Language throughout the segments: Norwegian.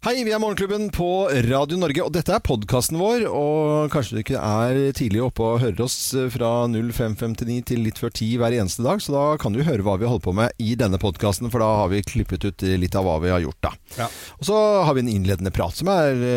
Hei, vi Morgenklubben på Radio Norge, og dette podcasten vår, og kanskje du ikke tidlig oppe og hører oss fra 05:59 til litt før 10 hver eneste dag, så da kan du høre hva vi holder på med i denne podcasten, for da har vi klippet ut litt av hva vi har gjort da. Ja. Og så har vi en innledende prat som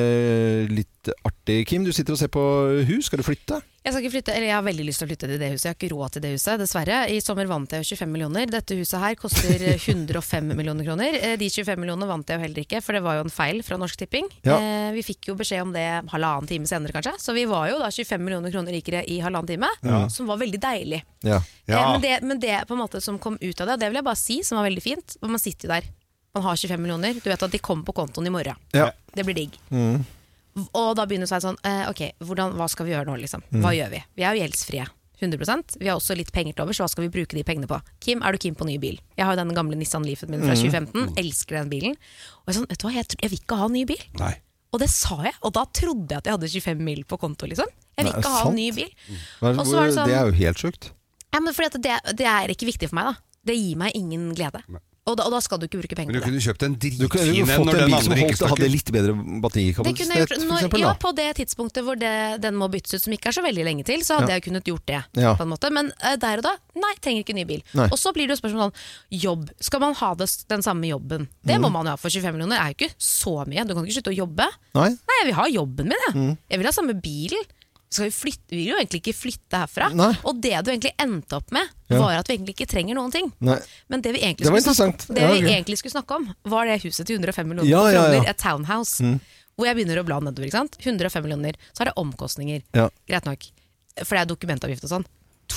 litt artig. Kim, du sitter og ser på hus, skal du flytte? Jeg skal ikke flytte, eller jeg har veldig lyst til å flytte til det huset. Jeg har ikke råd til det huset, dessverre. I sommer vant jeg 25 millioner. Dette huset her koster 105 millioner kroner. De 25 millioner vant jeg jo heller ikke, for det var jo en feil fra Norsk Tipping. Ja. Vi fikk jo beskjed om det 1,5 time senere kanskje, så vi var jo da 25 millioner kroner rikere i 1,5 time, som var veldig deilig. Ja. Ja. Men det på en måte som kom ut av det, og det vil jeg bare si, som var veldig fint, man sitter jo der, man har 25 millioner, du vet at de kommer på kontoen i morgen. Ja. Det blir digg. Og da begynner det sånn, ok, hva skal vi gjøre nå liksom? Hva gjør vi? Vi er jo gjeldsfrie, 100%. Vi har også litt penger til over, så hva skal vi bruke de pengene på? Kim, er du keen på ny bil? Jeg har jo denne gamle Nissan Leafet min fra 2015, elsker den bilen. Og jeg sånn, vet du hva, jeg vil ikke ha ny bil. Nei. Og det sa jeg, og da trodde jeg at jeg hadde 25 mil på konto liksom. Jeg vil ikke ha en ny bil. Og så var det sånn, det er jo helt sjukt. Ja, men fordi at det er ikke viktig for meg da. Det gir meg ingen glede. Og da skal du ikke bruke penger på det. Men du kunne kjøpt en dritfin en når den andre ikke snakker. Hadde litt bedre batterikapasitet, for eksempel. Ja, på det tidspunktet hvor den må byttes ut, som ikke er så veldig lenge til, så hadde jeg kunnet gjort det, på en måte. Men der og da, nei, trenger ikke ny bil. Nei. Og så blir det jo spørsmål sånn, jobb. Skal man ha den samme jobben? Det må man jo ha, for 25 millioner er jo ikke så mye. Du kan ikke slutte å jobbe. Nei, jeg vil ha jobben min, jeg. Jeg vil ha samme bil. Vi vil jo egentlig ikke flytte herfra. Nei. Og det du egentlig endte opp med var at vi egentlig ikke trenger noen ting. Nei. Men det vi egentlig skulle snakke om var det huset til 105 millioner kroner, et townhouse, hvor jeg begynner å bla nedover, ikke sant? 105 millioner, så er det omkostninger, greit nok, for det er dokumentavgift og sånn,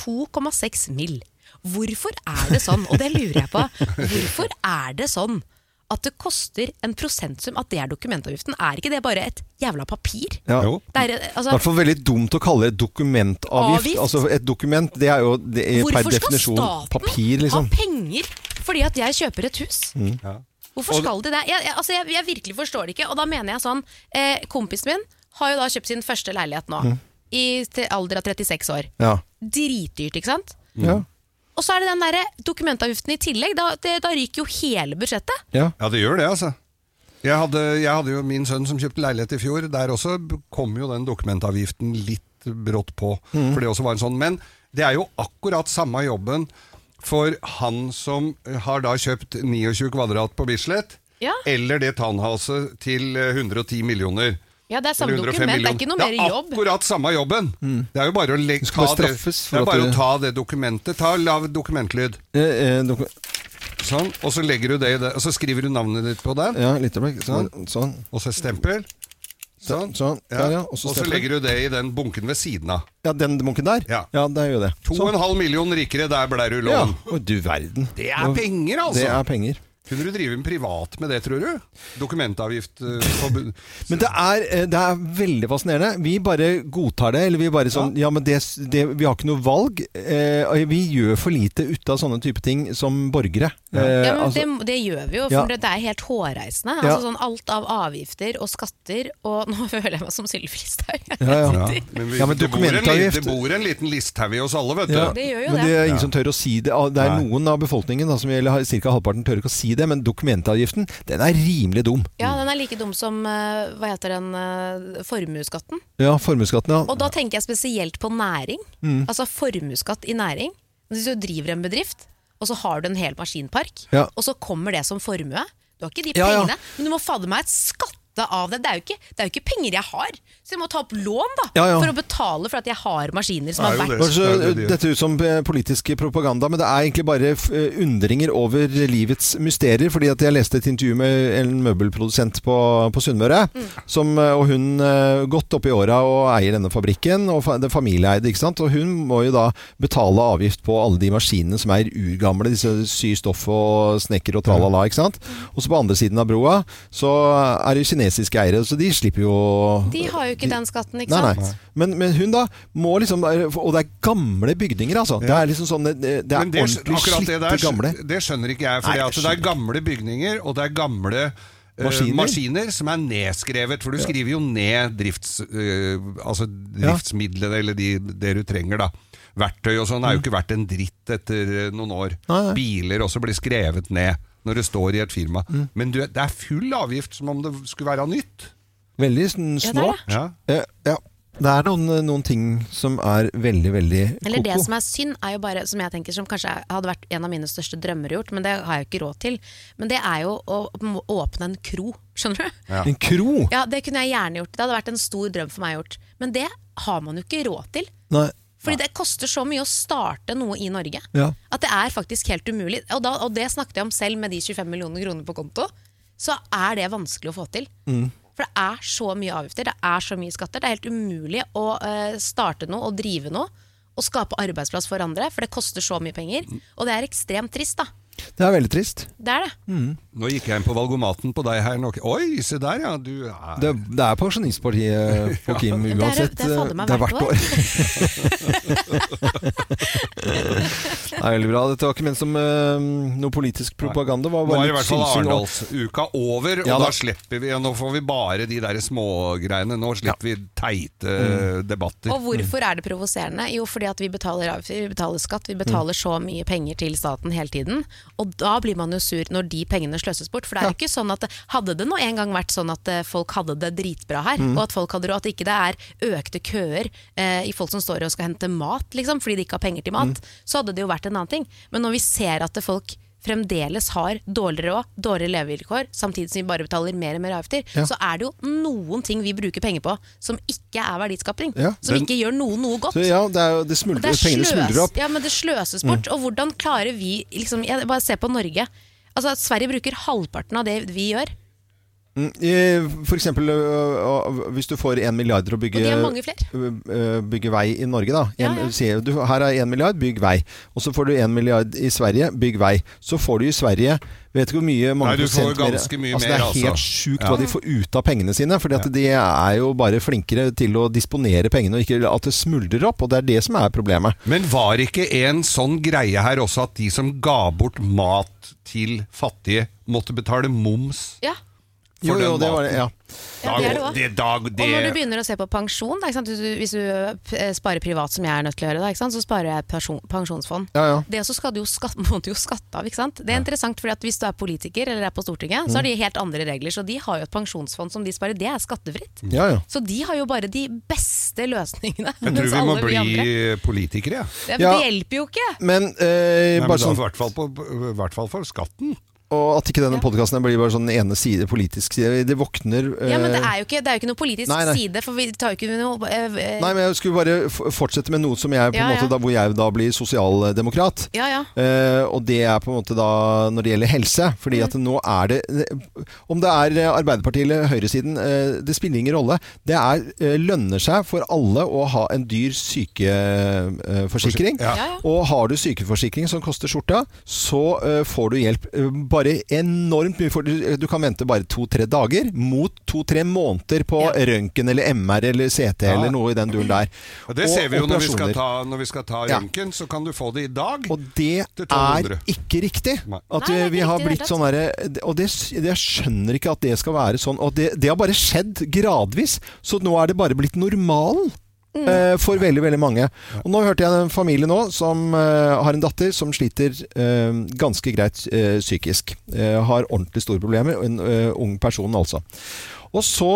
2,6 mill. Hvorfor er det sånn? Og det lurer jeg på. Hvorfor er det sånn at det koster en prosentsum, at det er dokumentavgiften? Er ikke det bare et jævla papir? Ja. Det er i hvert fall veldig dumt å kalle det dokumentavgift. Altså et dokument, det er jo per definisjon papir, liksom. Hvorfor skal staten ha penger fordi at jeg kjøper et hus? Hvorfor skal de det? Jeg virkelig forstår det ikke, og da mener jeg sånn, kompisen min har jo da kjøpt sin første leilighet nå, til alder av 36 år. Ja. Dritdyrt, ikke sant? Ja. Og så er det den der dokumentavgiften i tillegg, da ryker jo hele budsjettet. Ja, det gjør det altså. Jeg hadde jo min sønn som kjøpte leilighet i fjor, der også kom jo den dokumentavgiften litt brått på, for det også var en sånn. Men det er jo akkurat samme jobben for han som har da kjøpt 29 kvadrat på Bislett, eller det townhouset til 110 millioner. Ja, det er samme dokument, det er ikke noe mer jobb. Det er akkurat samme jobben. Det er jo bare å ta det dokumentet. Lav dokumentlyd. Sånn, og så legger du det i det, og så skriver du navnet ditt på den. Ja, litt sånn. Og så stempel. Sånn. Og så legger du det i den bunken ved siden av. Ja, den bunken der? Ja, det er jo det. 2,5 millioner rikere, der ble du lån. Ja, du verden. Det er penger, altså. Det er penger. Kunne du drive en privat med det, tror du? Dokumentavgift Men det er veldig fascinerende. Vi bare godtar det, eller vi bare sånn, men vi har ikke noe valg. Vi gjør for lite ut av sånne type ting som borgere. Men det gjør vi jo, for det er helt hårreisende. Altså sånn alt av avgifter og skatter, og nå føler jeg meg som Sylvi Listhaug. Men det bor en liten Listhaug i oss alle, vet du. Det gjør jo men det er ingen som tør å si det. Det er noen av befolkningen, som gjelder cirka halvparten, tør ikke å si det, men dokumentavgiften, den er rimelig dum. Ja, den er like dum som, hva heter den, formueskatten. Ja, formueskatten, ja. Og da tenker jeg spesielt på næring. Altså formueskatt i næring. Hvis du driver en bedrift, og så har du en hel maskinpark, og så kommer det som formue. Du har ikke de pengene, men du må fader meg et skatt av det. Det er jo ikke penger jeg har, så jeg må ta opp lån da, for å betale for at jeg har maskiner som har vært. Dette ut som politisk propaganda, men det er egentlig bare undringer over livets mysterier, fordi at jeg leste et intervju med en møbelprodusent på Sunnmøre, og hun gått opp i åra og eier denne fabrikken, og det er familieeide, ikke sant? Og hun må jo da betale avgift på alle de maskinene som er urgamle, disse systoff og snekker og tralala, ikke sant? Og så på andre siden av broa, så er det kinesiske eiere, så de slipper jo... De har jo ikke den skatten, ikke sant? Nei. Men hun da må liksom, og det er gamle bygninger, altså. Det er liksom sånn, det er ordentlig slitte gamle. Det skjønner ikke jeg, for det er gamle bygninger, og det er gamle maskiner som er nedskrevet, for du skriver jo ned driftsmidlene, eller det du trenger da. Verktøy og sånn er jo ikke verdt en dritt etter noen år. Biler også blir skrevet ned. når det står i et firma. Men det er full avgift som om det skulle være nytt. Veldig snålt. Ja. Det er noen ting som er veldig, veldig koko. Eller det som er synd, er jo bare, som jeg tenker, som kanskje hadde vært en av mine største drømmer gjort, men det har jeg jo ikke råd til. Men det er jo å åpne en kro, skjønner du? Ja. En kro? Ja, det kunne jeg gjerne gjort. Det hadde vært en stor drøm for meg gjort. Men det har man jo ikke råd til. Nei. Fordi det koster så mye å starte noe i Norge. Ja. At det er faktisk helt umulig. Og det snakket jeg om selv med de 25 millioner kroner på konto. Så er det vanskelig å få til. For det er så mye avgifter, det er så mye skatter. Det er helt umulig å starte noe og drive noe og skape arbeidsplass for andre, for det koster så mye penger. Og det er ekstremt trist da. Det er veldig trist. Det er det. Nå gikk jeg inn på valgomaten på deg her. Oi, se der ja, du er... Det er pensjonistpartiet på Kim uansett. Det faller meg det er hvert år. Det er veldig bra. Dette var ikke ment som noe politisk propaganda. Nå er i hvert fall Arendalsuka over, og da slipper vi, nå får vi bare de der smågreiene. Nå slipper vi teite debatter. Og hvorfor er det provoserende? Jo, fordi at vi betaler skatt, vi betaler så mye penger til staten hele tiden. Og da blir man jo sur når de pengene sløses bort. For det er jo ikke sånn at hadde det nå en gang vært sånn at folk hadde det dritbra her, og at folk hadde råd, at ikke det er økte køer i folk som står og skal hente mat, liksom, fordi de ikke har penger til mat, så hadde det jo vært en annen ting. Men når vi ser at folk fremdeles har dårligere råd, dårligere levevilkår, samtidig som vi bare betaler mer og mer avgifter, så er det jo noen ting vi bruker penger på som ikke er verdiskaping, som ikke gjør noe godt. Så pengene smuldrer opp. Ja, men det sløses bort. Og hvordan klarer vi, liksom, bare se på Norge, altså at Sverige bruker halvparten av det vi gjør. For eksempel hvis du får 1 milliard å bygge vei i Norge da. Her er 1 milliard, bygg vei. Og så får du 1 milliard i Sverige, bygg vei. Så får du i Sverige, vet du hvor mye prosent mer. Det er helt sykt hva de får ut av pengene sine, fordi at de er jo bare flinkere til å disponere pengene, og ikke at det smuldrer opp, og det er det som er problemet. Men var ikke en sånn greie her også at de som ga bort mat til fattige måtte betale moms? Ja. Jo, det var det, ja. Og når du begynner å se på pensjon da, hvis du sparer privat som jeg er nødt til å gjøre da, så sparer jeg pensjonsfond. Det også må du jo skatte av, ikke sant? Det er interessant, fordi at hvis du er politiker eller er på Stortinget, så har de helt andre regler, så de har jo et pensjonsfond som de sparer, det er skattefritt. Så de har jo bare de beste løsningene. Jeg tror vi må bli politikere, Det hjelper jo ikke. Men, i hvert fall for skatten. Og at ikke denne podcasten blir bare sånn ene side, politisk side. Det våkner Ja, men det er jo ikke noe politisk side, for vi tar jo ikke noe Nei, men jeg skulle bare fortsette med noe som jeg på en måte da, hvor jeg da blir sosialdemokrat. Og det er på en måte da når det gjelder helse, fordi at nå er det om det er Arbeiderpartiet eller høyresiden, det spiller ingen rolle. Det lønner seg for alle å ha en dyr sykeforsikring. Og har du sykeforsikring som koster skjorta, så får du hjelp bare enormt mye, for du kan vente bare 2-3 dager mot 2-3 måneder på røntgen eller MR eller CT eller noe i den duren der. Og det ser vi jo når vi skal ta røntgen, så kan du få det i dag. Og det er ikke riktig. At vi har blitt sånn der, og jeg skjønner ikke at det skal være sånn, og det har bare skjedd gradvis, så nå er det bare blitt normalen. For veldig, veldig mange. Og nå hørte jeg en familie nå som har en datter som sliter ganske greit psykisk. Har ordentlig store problemer. En ung person altså. Og så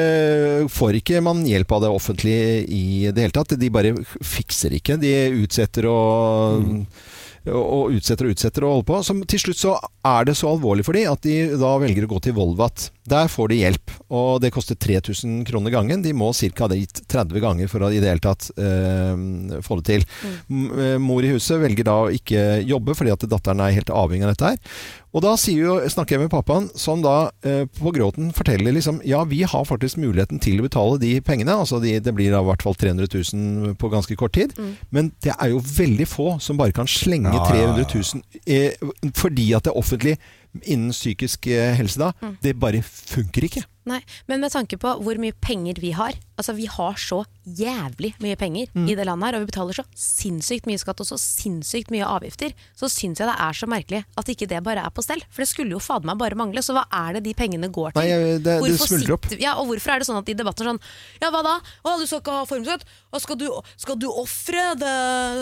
får ikke man hjelp av det offentlige i det hele tatt. De bare fikser ikke. De utsetter og utsetter og holder på. Så til slutt så er det så alvorlig for de at de da velger å gå til Volvat. Der får de hjelp, og det koster 3000 kroner gangen. De må cirka dit 30 ganger for å i det hele tatt få det til. Mor i huset velger da å ikke jobbe, fordi at datteren er helt avhengig av dette her. Og da snakker jeg med pappaen, som da på gråten forteller liksom, ja, vi har faktisk muligheten til å betale de pengene, altså det blir da i hvert fall 300 000 på ganske kort tid, men det er jo veldig få som bare kan slenge 300 000, fordi at det offentlige innen psykisk helse da, det bare funker ikke. Nei, men med tanke på hvor mye penger vi har, altså vi har så jævlig mye penger i det landet her, og vi betaler så sinnssykt mye skatt og så sinnssykt mye avgifter, så synes jeg det så merkelig at ikke det bare på stell, for det skulle jo faen meg bare mangle, så hva det de pengene går til? Nei, det smuldrer opp. Ja, og hvorfor det sånn at i debatten sånn, ja hva da? Du skal ikke ha formskatt? Skal du offre det,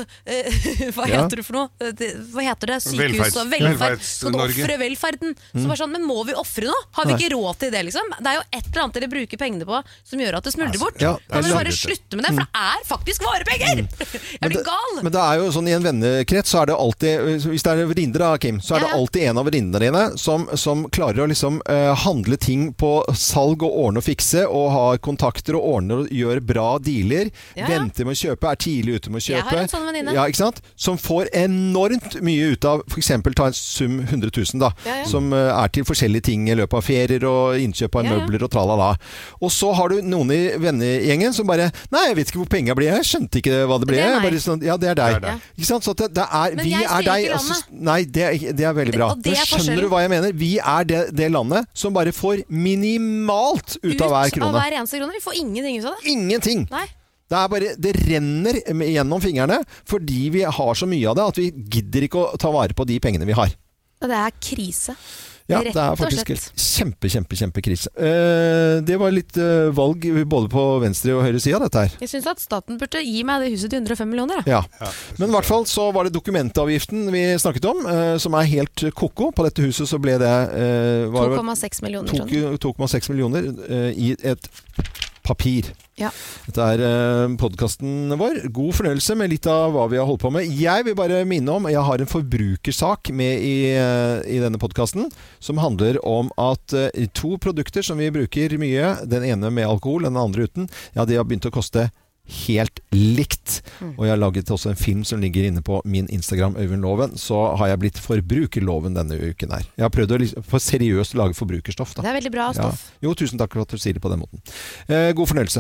hva heter det for noe? Hva heter det? Sykehus og velferd. Skal du offre velferden? Så bare sånn, men må vi offre noe? Har vi ikke råd til det liksom? Det jo et eller annet dere bruker pengene på som gjør at det smuldrer bort. Kan vi bare slutte med det, for det faktisk varepenger! Jeg blir gal! Men det jo sånn i en vennekrets, så det alltid, hvis det venninner da, Kim, så det alltid en av venninnene dine som klarer å liksom handle ting på salg og ordne og fikse, og ha kontakter og ordne og gjøre bra dealer, venter med å kjøpe, tidlig ute med å kjøpe. Jeg har en sånn venninne. Ja, ikke sant? Som får enormt mye ut av, for eksempel ta en sum 100 000 da, som til forskjellige ting i løpet av ferier og innkjøp av møbler og tralala. Og så har du noen i vennegjengen som bare, nei, jeg vet ikke hvor penger blir, jeg skjønte ikke hva det ble. Bare sånn, ja, det deg. Ikke sant? Så det vi deg. Altså, nei, det veldig bra. Men skjønner du hva jeg mener? Vi det landet som bare får minimalt ut av hver krone. Av hver eneste krone. Vi får ingenting ut av det. Ingenting. Nei. Det renner gjennom fingrene fordi vi har så mye av det at vi gidder ikke å ta vare på de pengene vi har. Det krise. Ja, det faktisk kjempekrise. Det var litt valg både på venstre og høyre side av dette her. Jeg synes at staten burde gi meg det huset til 105 millioner. Ja. Men i hvert fall så var det dokumentavgiften vi snakket om, som helt koko. På dette huset så ble det 2,6 millioner. 2,6 millioner i et papir. Ja. Dette podcasten vår. God fornøyelse med litt av hva vi har holdt på med. Jeg vil bare minne om, jeg har en forbrukersak med i denne podcasten, som handler om at 2 produkter som vi bruker mye, den ene med alkohol, den andre uten, de har begynt å koste helt likt. Og jeg har laget også en film som ligger inne på min Instagram, Øyvind Loven. Så har jeg blitt forbrukerloven denne uken her. Jeg har prøvd å for seriøst lage forbrukerstoff da. Det veldig bra stoff. Ja. Jo, tusen takk for at du sier det på den måten. God fornøyelse.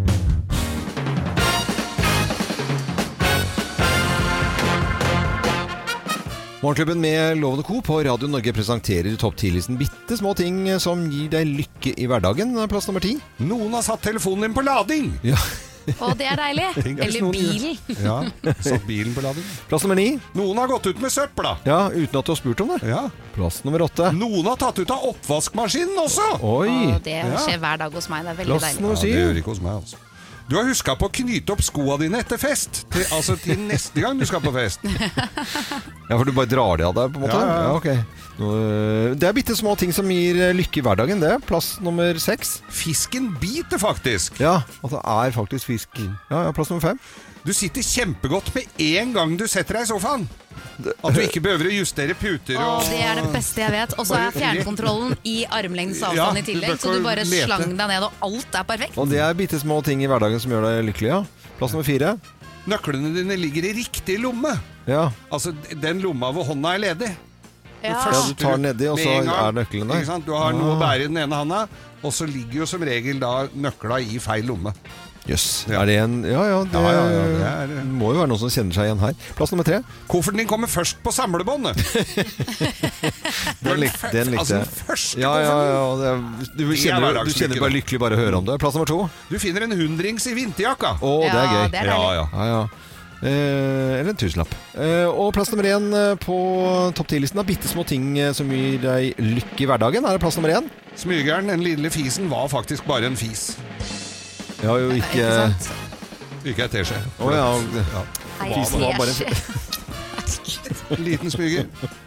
Morgenklubben med Loven & Co. på Radio Norge presenterer topp 10-listen bitte små ting som gir deg lykke i hverdagen. Plass nummer 10. Noen har satt telefonen din på lading! Ja. Å, det deilig. Eller bilen. Ja, satt bilen på lading. Plass nummer 9. Noen har gått ut med søpla. Ja, uten at du har spurt om det. Ja. Plass nummer 8. Noen har tatt ut av oppvaskmaskinen også. Oi. Det skjer hver dag hos meg. Det veldig Plass deilig. nummer 7. Ja, det gjør ikke hos meg altså. Du har husket på å knyte opp skoene dine etter fest. Til neste gang du skal på fest. Ja, for du bare drar det av deg på en måte? Ja, ok. Det bitte små ting som gir lykke i hverdagen, det. Plass nummer 6. Fisken biter faktisk. Ja, at det faktisk fisk. Ja, plass nummer 5. Du sitter kjempegodt med en gang du setter deg i sofaen. At du ikke behøver å justere puter og... det det beste jeg vet. Og så fjernkontrollen i armlengdes avstand i tillegg. Så du bare slang deg ned, og alt perfekt. Og det bitte små ting i hverdagen som gjør deg lykkelig, ja. Plass nummer 4. Nøklene dine ligger i riktig lomme. Ja. Altså den lomma hvor hånda ledig. Ja. Du tar den nedi, og så nøkkelen der. Du har noe å bære i den ene handa, og så ligger jo som regel da nøkla i feil lomme. Jøss, det en... Ja, det må jo være noen som kjenner seg igjen her. Plass nummer 3. Kofferten din kommer først på samlebåndet. Den likte altså, den første du kjenner bare lykkelig bare å høre om det. Plass nummer 2. Du finner en 100-rings i vinterjakka. Det gøy. Det ja. Eller en tusenlapp. Og plass nummer 1 på topp 10-listen av bitte små ting som gir deg lykke i hverdagen. Er det plass nummer 1? Smygeren, den lille fisen, var faktisk bare en fis. Ja, jo ikke Ikke et teskje. Fisen var bare en liten smyger.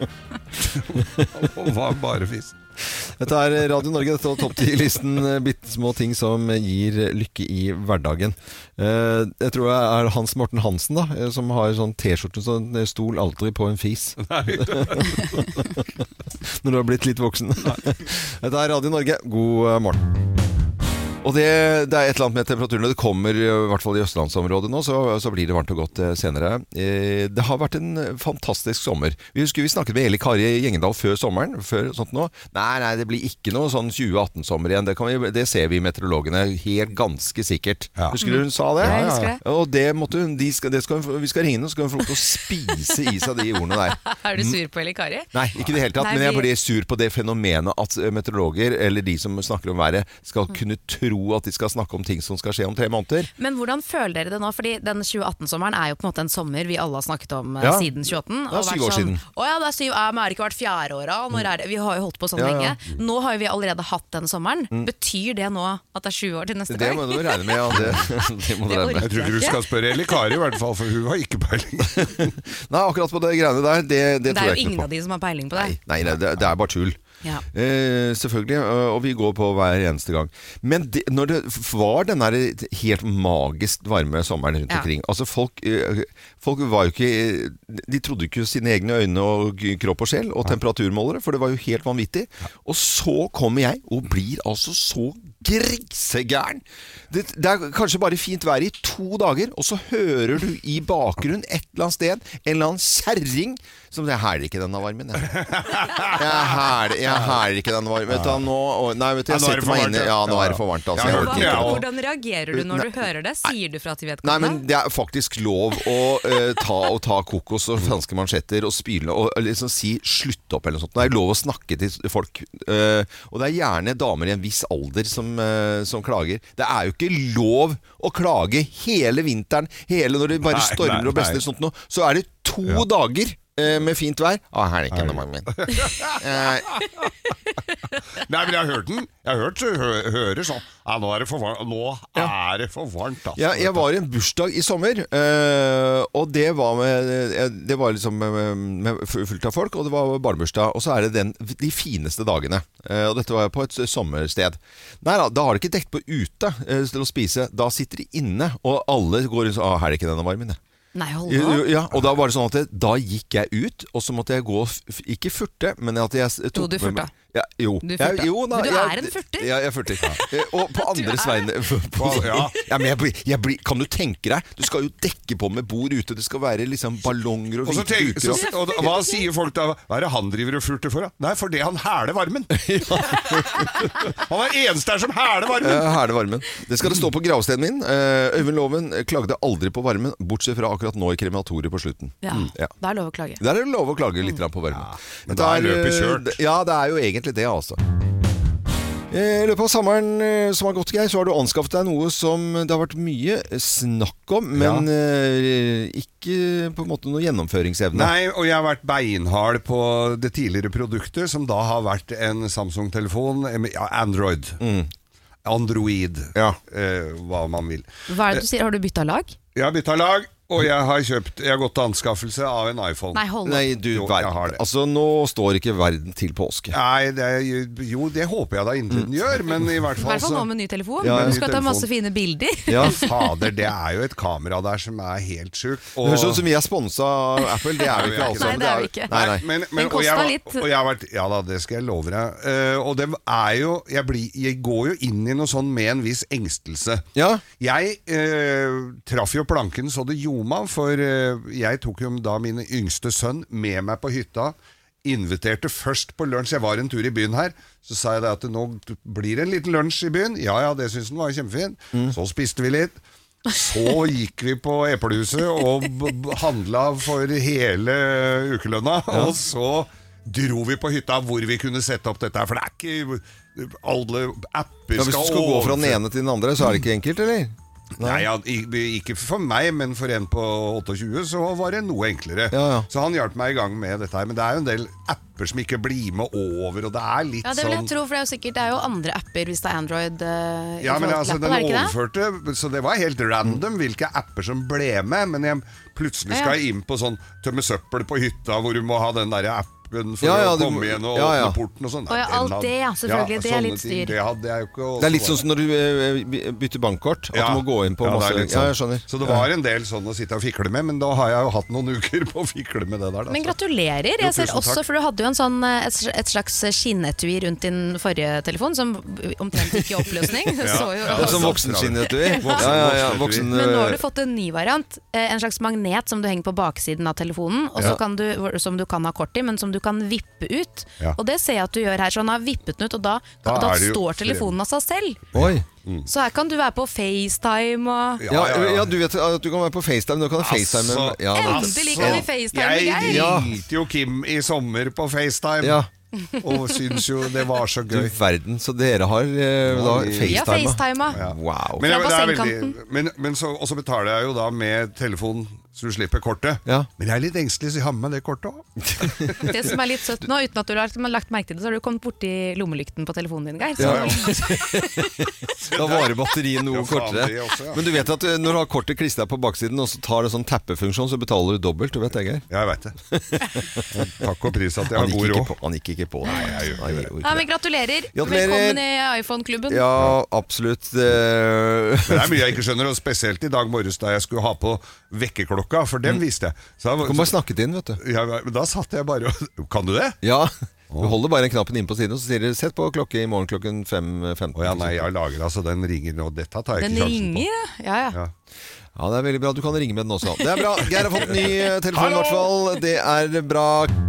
Og var bare fis. Dette Radio Norge, dette er topp 10-listen bitte små ting som gir lykke i hverdagen. Jeg tror det Hans Morten Hansen da, som har sånn t-skjorte sånn, stol aldri på en fis. Når du har blitt litt voksen. Dette Radio Norge, god morgen. Og det er et eller annet med temperaturen, og det kommer i hvert fall i østlandsområdet nå, så blir det varmt og godt senere. Det har vært en fantastisk sommer. Vi husker vi snakket med Eli Kari Gjengendal før sommeren, før sånt nå. Nei, det blir ikke noe sånn 2018-sommer igjen. Det ser vi meteorologene helt ganske sikkert. Ja. Husker du hun sa det? Ja, jeg husker det. Og det måtte hun, vi skal ringe henne, så skal hun få lov til å spise i seg de ordene der. Er du sur på Eli Kari? Nei, ikke det hele tatt, men jeg blir sur på det fenomenet at meteorologer, eller de som snakker om været, skal kunne tro at de skal snakke om ting som skal skje om 3 måneder. Men hvordan føler dere det nå? Fordi den 2018-sommeren er jo på en måte en sommer vi alle har snakket om siden 2018. Det er 7 år siden. Åja, det er 7, men er det ikke vært 4 år da? Vi har jo holdt på sånn lenge. Nå har jo vi allerede hatt den sommeren. Betyr det nå at det er 7 år til neste gang? Det må du regne med, ja. Det må du regne med. Jeg tror ikke du skal spørre Eli Kari i hvert fall, for hun har ikke peiling. Nei, akkurat på det greiene der, det tror jeg ikke på. Det er jo ingen av de som har peiling på det. Nei, det er bare tull. Ja. Selvfølgelig, og vi går på hver eneste gang. Men når det var den der helt magisk varme sommeren rundt omkring, altså folk var jo ikke, de trodde ikke sine egne øyne og kropp og sjel og temperaturmålere, for det var jo helt vanvittig. Og så kommer jeg og blir altså så grisegæren. Det er kanskje bare fint vær i 2 dager, og så hører du i bakgrunnen et eller annet sted en eller annen kjerring som jeg hæler ikke denne varmen. Jeg hæler ikke denne varmen. Vet du, nei, vet du, jeg setter meg inne. Ja, nå er det for varmt. Altså. Hvordan reagerer du når du hører det? Sier du fra til vedkommende? Nei, men det er faktisk lov å ta kokos og franske mansjetter og spyle og liksom si slutt opp eller noe sånt. Det er lov å snakke til folk. Og det er gjerne damer i en viss alder som klager. Det er jo ikke lov å klage hele vinteren, når det bare stormer og blåser sånt noe. Så er det 2 dager med fint vær. Her er det ikke noe min. Nei, men jeg har hørt den. Hører sånn. Nå er det for varmt. Altså. Jeg var i en bursdag i sommer, og det var liksom med fullt av folk, og det var barnebursdag. Og så er det de fineste dagene. Og dette var på et sommersted. Nei da har de ikke dekt på ute til å spise. Da sitter de inne, og alle går og sier, her er det ikke denne varmen. Nei, hold på. Ja, og da var det sånn at da gikk jeg ut, og så måtte jeg gå, ikke furte, men at jeg tok du furta? Ja, jo. Du furta. Men du er en furter? Ja, jeg furter. Og på andres vegne men kan du tenke deg? Du skal jo dekke på med bord ute, det skal være liksom ballonger og hvite duker. Og hva sier folk da? Hva er det han driver og furter for? Nei, for det han hæler varmen. Han er eneste her som hæler varmen. Hæler varmen. Det skal det stå på gravstenen min. Øyvind Loven klagde aldri på varmen, bortsett fra akkurat nå i krematoriet på slutten. Ja, det er lov å klage. Det er lov å klage litt på varmen. Men da er løpet kjørt. Ja, det er jo egentlig det, altså. I løpet av sommeren som har gått, Geir, så har du anskaffet deg noe som det har vært mye snakk om, men ikke på en måte noe gjennomføringsevne. Nei, og jeg har vært beinhard på det tidligere produktet, som da har vært en Samsung-telefon, Android. Android, hva man vil. Hva er det du sier? Har du byttet lag? Jeg har byttet lag. Og jeg har gått til anskaffelse av en iPhone. Nei, jeg har det. Altså, nå står ikke verden til påske. Nei, det håper jeg da inntiden gjør, men i hvert fall I hvert fall nå med ny telefon. Du skal ta masse fine bilder. Ja, fader, det er jo et kamera der som er helt sjukt. Det høres ut som vi er sponset av Apple, det er vi ikke altså. Nei, det er vi ikke. Nei. Men kostet litt. Og jeg har vært, ja da, det skal jeg love deg. Og det er jo, jeg går jo inn i noe sånn med en viss engstelse. Ja. Jeg traff jo planken så det gjorde meg, for jeg tok jo da min yngste sønn med meg på hytta, inviterte først på lunsj. Jeg var en tur i byen her, så sa jeg det at nå blir det en liten lunsj i byen. Ja, det synes den var kjempefin. Så spiste vi litt. Så gikk vi på Eplehuset og handlet for hele ukelønna, og så dro vi på hytta hvor vi kunne sette opp dette her, for det er ikke alle apper hvis du skal gå fra den ene til den andre, så er det ikke enkelt, eller? Nei, ikke for meg, men for en på 28 så var det noe enklere. Så han hjalp meg i gang med dette her. Men det er jo en del apper som ikke blir med over, og det er litt sånn... Ja, det vil jeg tro, for det er jo andre apper hvis det er Android. Ja, men altså, den overførte, så det var helt random hvilke apper som ble med, men jeg plutselig skal jeg inn på sånn tømme søppel på hytta, hvor du må ha den der appen knappen for å komme igjen og åpne porten og sånn. Alt det, selvfølgelig. Det litt styr. Det hadde jeg jo ikke. Det litt sånn som når du bytter bankkort, at du må gå inn på masse. Sånn. Jeg skjønner. Så det var en del sånn å sitte og fikle med, men da har jeg jo hatt noen uker på å fikle med det der. Men gratulerer. Jeg ser også, for du hadde jo en sånn, et slags skinnetui rundt din forrige telefon, som omtrent ikke i oppløsning. Som voksenskinnetui. Men nå har du fått en ny variant, en slags magnet som du henger på baksiden av telefonen, og som du kan ha kort i, men som du kan vippe ut. Og det ser jeg at du gjør her, så han har vippet den ut, og da står telefonen av seg selv. Oi. Så her kan du være på FaceTime og... du vet at du kan være på FaceTime. Du kan ha FaceTime. Endelig kan vi FaceTime med Geir. Jeg ringte jo Kim i sommer på FaceTime. Og synes jo det var så gøy. Du verden, så dere har da FaceTime. Wow. Men så betaler jeg jo da med telefon, så du slipper kortet. Men jeg er litt engstelig, så jeg har med det kortet også. Det som er litt søtt nå, uten at du har lagt merke til det, så har du kommet bort i lommelykten på telefonen din, Geir. Da varer batteriet noe kortere. Men du vet at når du har kortet klistret på baksiden, og så tar det sånn tappefunksjon, så betaler du dobbelt, du vet det, Geir? Jeg vet det. Takk og pris at jeg har god råd. Han gikk ikke på det. Men gratulerer. Velkommen i iPhone-klubben. Ja, absolutt. Men det er mye jeg ikke skjønner, og spesielt i dag morges da jeg skulle ha på vekkerklokka, for den visste jeg. Du kan bare snakke inn, vet du. Da satt jeg bare og... Kan du det? Ja. Du holder bare en knappen inn på siden, og så sier du sett på klokke i morgen klokken 5:15. Nei, jeg lager altså, den ringer nå. Dette tar jeg ikke sjansen på. Den ringer, ja. Ja, det er veldig bra. Du kan ringe med den også. Det er bra. Geir har fått ny telefon i hvert fall. Det er bra.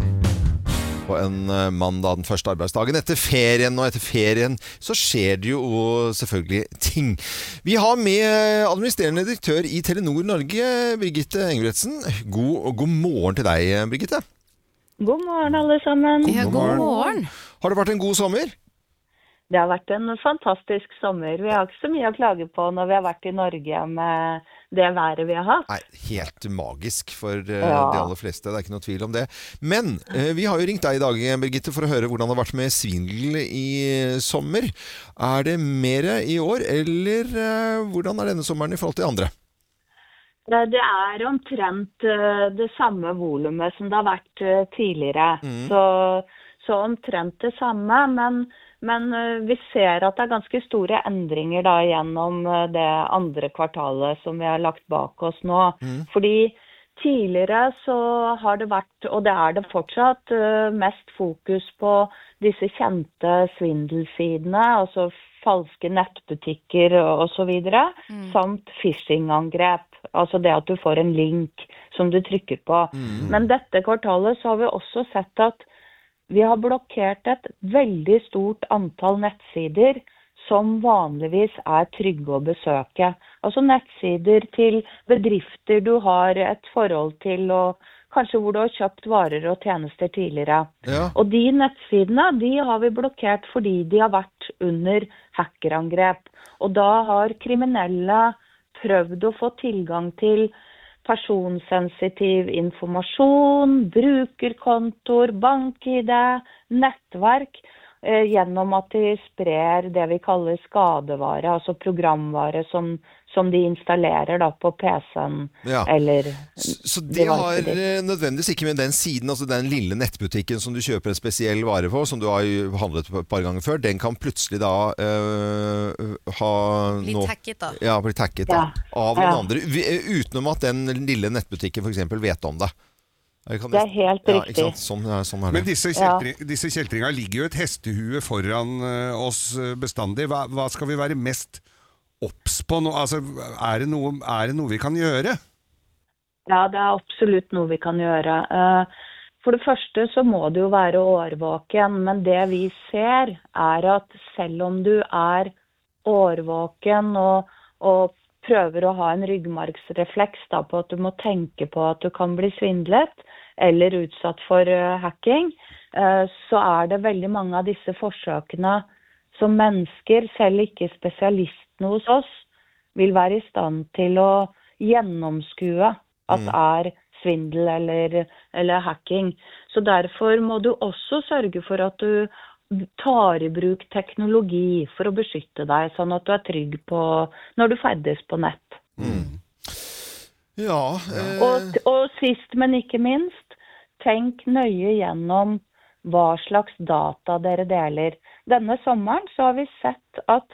På en mandag, den første arbeidsdagen etter ferien, og etter ferien så skjer det jo selvfølgelig ting. Vi har med administrerende direktør i Telenor Norge, Birgitte Engebretsen. God morgen til deg, Birgitte. God morgen, alle sammen. God morgen. Har det vært en god sommer? Det har vært en fantastisk sommer. Vi har ikke så mye å klage på når vi har vært i Norge med det været vi har hatt. Nei, helt magisk for de aller fleste, det er ikke noe tvil om det. Men vi har jo ringt deg i dag, Birgitte, for å høre hvordan det har vært med svindel i sommer. Er det mer i år, eller hvordan er denne sommeren i forhold til andre? Det er omtrent det samme volumet som det har vært tidligere. Så omtrent det samme, men vi ser at det er ganske store endringer da gjennom det andre kvartalet som vi har lagt bak oss nå. Fordi tidligere så har det vært, og det er det fortsatt, mest fokus på disse kjente svindelsidene, altså falske nettbutikker og så videre, samt phishing-angrep. Altså det at du får en link som du trykker på. Men dette kvartalet så har vi også sett at vi har blokkert et veldig stort antall nettsider som vanligvis er trygge å besøke. Altså nettsider til bedrifter du har et forhold til, og kanskje hvor du har kjøpt varer og tjenester tidligere. Og de nettsidene, de har vi blokkert fordi de har vært under hackerangrep. Og da har kriminelle prøvd å få tilgang til personsensitiv informasjon, brukerkontor, bank-ID, nettverk, gjennom at de sprer det vi kaller skadevare, altså programvare som de installerer da på PC-en. Eller så det har nødvendigvis ikke med den siden, altså den lille nettbutikken som du kjøper en spesiell vare for, som du har handlet et par ganger før, den kan plutselig da ha blitt hacket da. Ja, blitt hacket da, av noen andre, utenom at den lille nettbutikken for eksempel vet om det. Det er helt riktig. Sånn er det. Men disse kjeltringene ligger jo et hestehue foran oss bestandig. Hva skal vi være mest obs på nå? Altså, er det noe vi kan gjøre? Ja, det er absolutt noe vi kan gjøre. For det første så må du jo være årvåken, men det vi ser er at selv om du er årvåken og prøver å ha en ryggmargsrefleks da, på at du må tenke på at du kan bli svindlet eller utsatt for hacking, så er det veldig mange av disse forsøkene som mennesker, selv ikke spesialistene hos oss, vil være i stand til å gjennomskue at er svindel eller hacking. Så derfor må du også sørge for at du tar i bruk teknologi for å beskytte deg, sånn at du er trygg på når du ferdes på nett. Og sist, men ikke minst, tenk nøye gjennom hva slags data dere deler. Denne sommeren så har vi sett at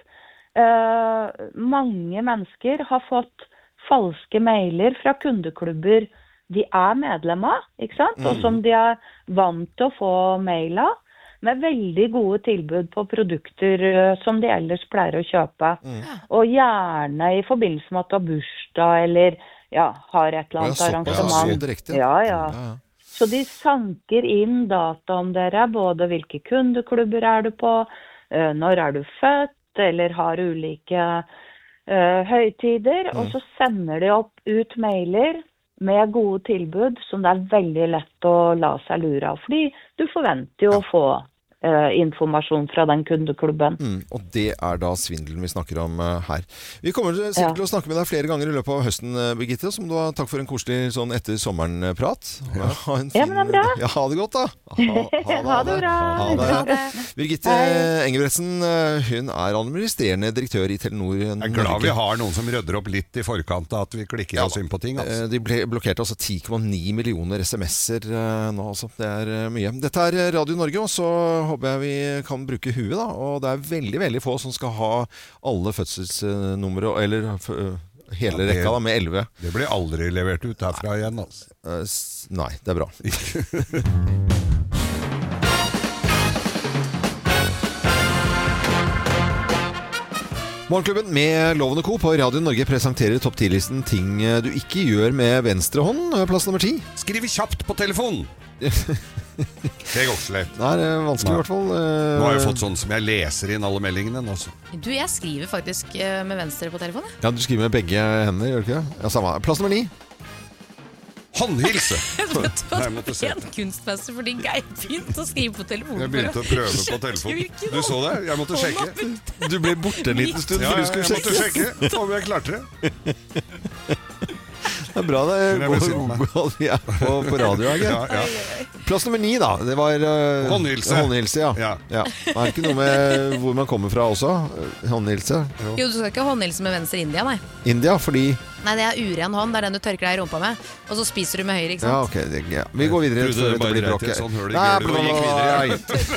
mange mennesker har fått falske mailer fra kundeklubber de er medlem av, ikke sant? Og som de er vant til å få mail av, med veldig gode tilbud på produkter som de ellers pleier å kjøpe. Og gjerne i forbindelse med at du har bursdag, eller har et eller annet arrangement. Ja. Så de sanker inn data om dere, både hvilke kundeklubber er du på, når er du født, eller har ulike høytider, og så sender de ut mailer med gode tilbud som det er veldig lett å la seg lure av, fordi du forventer jo å få informasjon fra den kundeklubben. Og det er da svindelen vi snakker om her. Vi kommer sikkert til å snakke med deg flere ganger i løpet av høsten, Birgitte, som du har takk for en koselig sånn etter sommeren-prat. Men det er bra. Ja, ha det godt da. Ha det bra. Ha det. Birgitte Engebretsen, hun er administrerende direktør i Telenor. Jeg er glad vi har noen som rydder opp litt i forkant av at vi klikker oss inn på ting. Altså. De blokkerte altså 10,9 millioner SMS-er nå, altså. Det er mye. Dette er Radio Norge, og så håper jeg vi kan bruke huet da, og det er veldig, veldig få som skal ha alle fødselsnumre, eller hele rekka da, med 11. Det blir aldri levert ut herfra igjen, altså. Nei, det er bra. Morgenklubben med Loven & Co. på Radio Norge presenterer topp 10-listen ting du ikke gjør med venstre hånd. Plass nummer 10. Skriv kjapt på telefonen! Det går ikke så lett. Det er vanskelig i hvert fall. Nå har jeg fått sånn som jeg leser inn alle meldingene også. Du, jeg skriver faktisk med venstre på telefonen. Ja, du skriver med begge hender, gjør du ikke det? Ja, samme. Plass nummer 9. Håndhilse! Vet du hva, det er en kunstmester fordi Geir begynte å skrive på telefonen. Jeg begynte å prøve på telefonen. Du så det? Jeg måtte sjekke. Du ble borte en liten stund for du skulle sjekke. Jeg måtte sjekke om jeg klarte det. Det er bra det går vi er på radio, ikke? Plass nummer 9 da, det var håndhilse, ja. Det er ikke noe med hvor man kommer fra også, håndhilse. Jo, du skal ikke håndhilse med venstre India, nei. India, fordi... Nei, det er uren hånd, det er den du tørker deg i rumpa med, og så spiser du med høyre, ikke sant? Ja, ok, vi går videre før det blir bråk. Sånn hører det gulv og gikk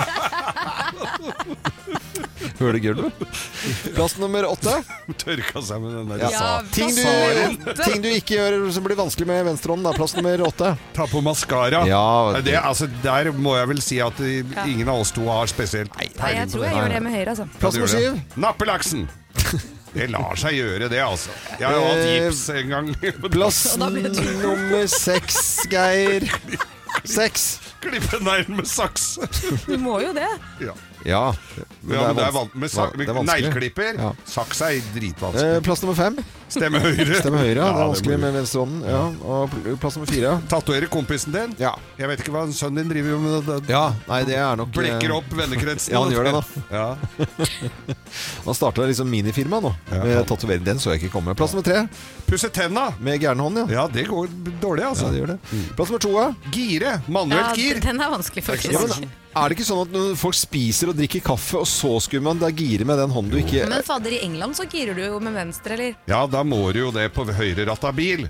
videre. Hører det gulv? Plass nummer 8. Tørka seg med den der ting du ikke gjør som blir vanskelig med venstrehånden da. Plass nummer 8. Ta på mascara. Det, altså, der må jeg vel si at ingen av oss to har spesielt. Nei, jeg tror jeg gjør det med høyre, altså. Plass nummer 7. Nappelaksen. Det lar seg gjøre det, altså. Jeg har hatt gips en gang. Plass nummer 6, Geir. 6. Klippe neglen med saks. Du må jo det. Ja, men det er vant med negleklipper. Saks er dritvanskelig. Plass nummer 5. Stemme høyre. Det er vanskelig med venstrehånden. Og plass nummer 4. Tatuere kompisen din. Jeg vet ikke hva sønnen din driver med. Nei, det er nok blekker opp vennekretsen. Ja, han gjør det nå. Han startet liksom minifirma nå med tatovering. Den så jeg ikke komme. Plass nummer 3. Pusse tenna. Med gærne hånd, ja, det går dårlig, altså. Ja, det gjør det. Plass nummer 2. Gire. Manuelt gir. Den er vanskelig faktisk. Er det ikke sånn at når folk spiser og drikker kaffe, og så skulle man da gire med den hånden du ikke... Men fader, i England så girer du jo med venstre, eller? Ja, da må du jo det på høyre ratt av bil.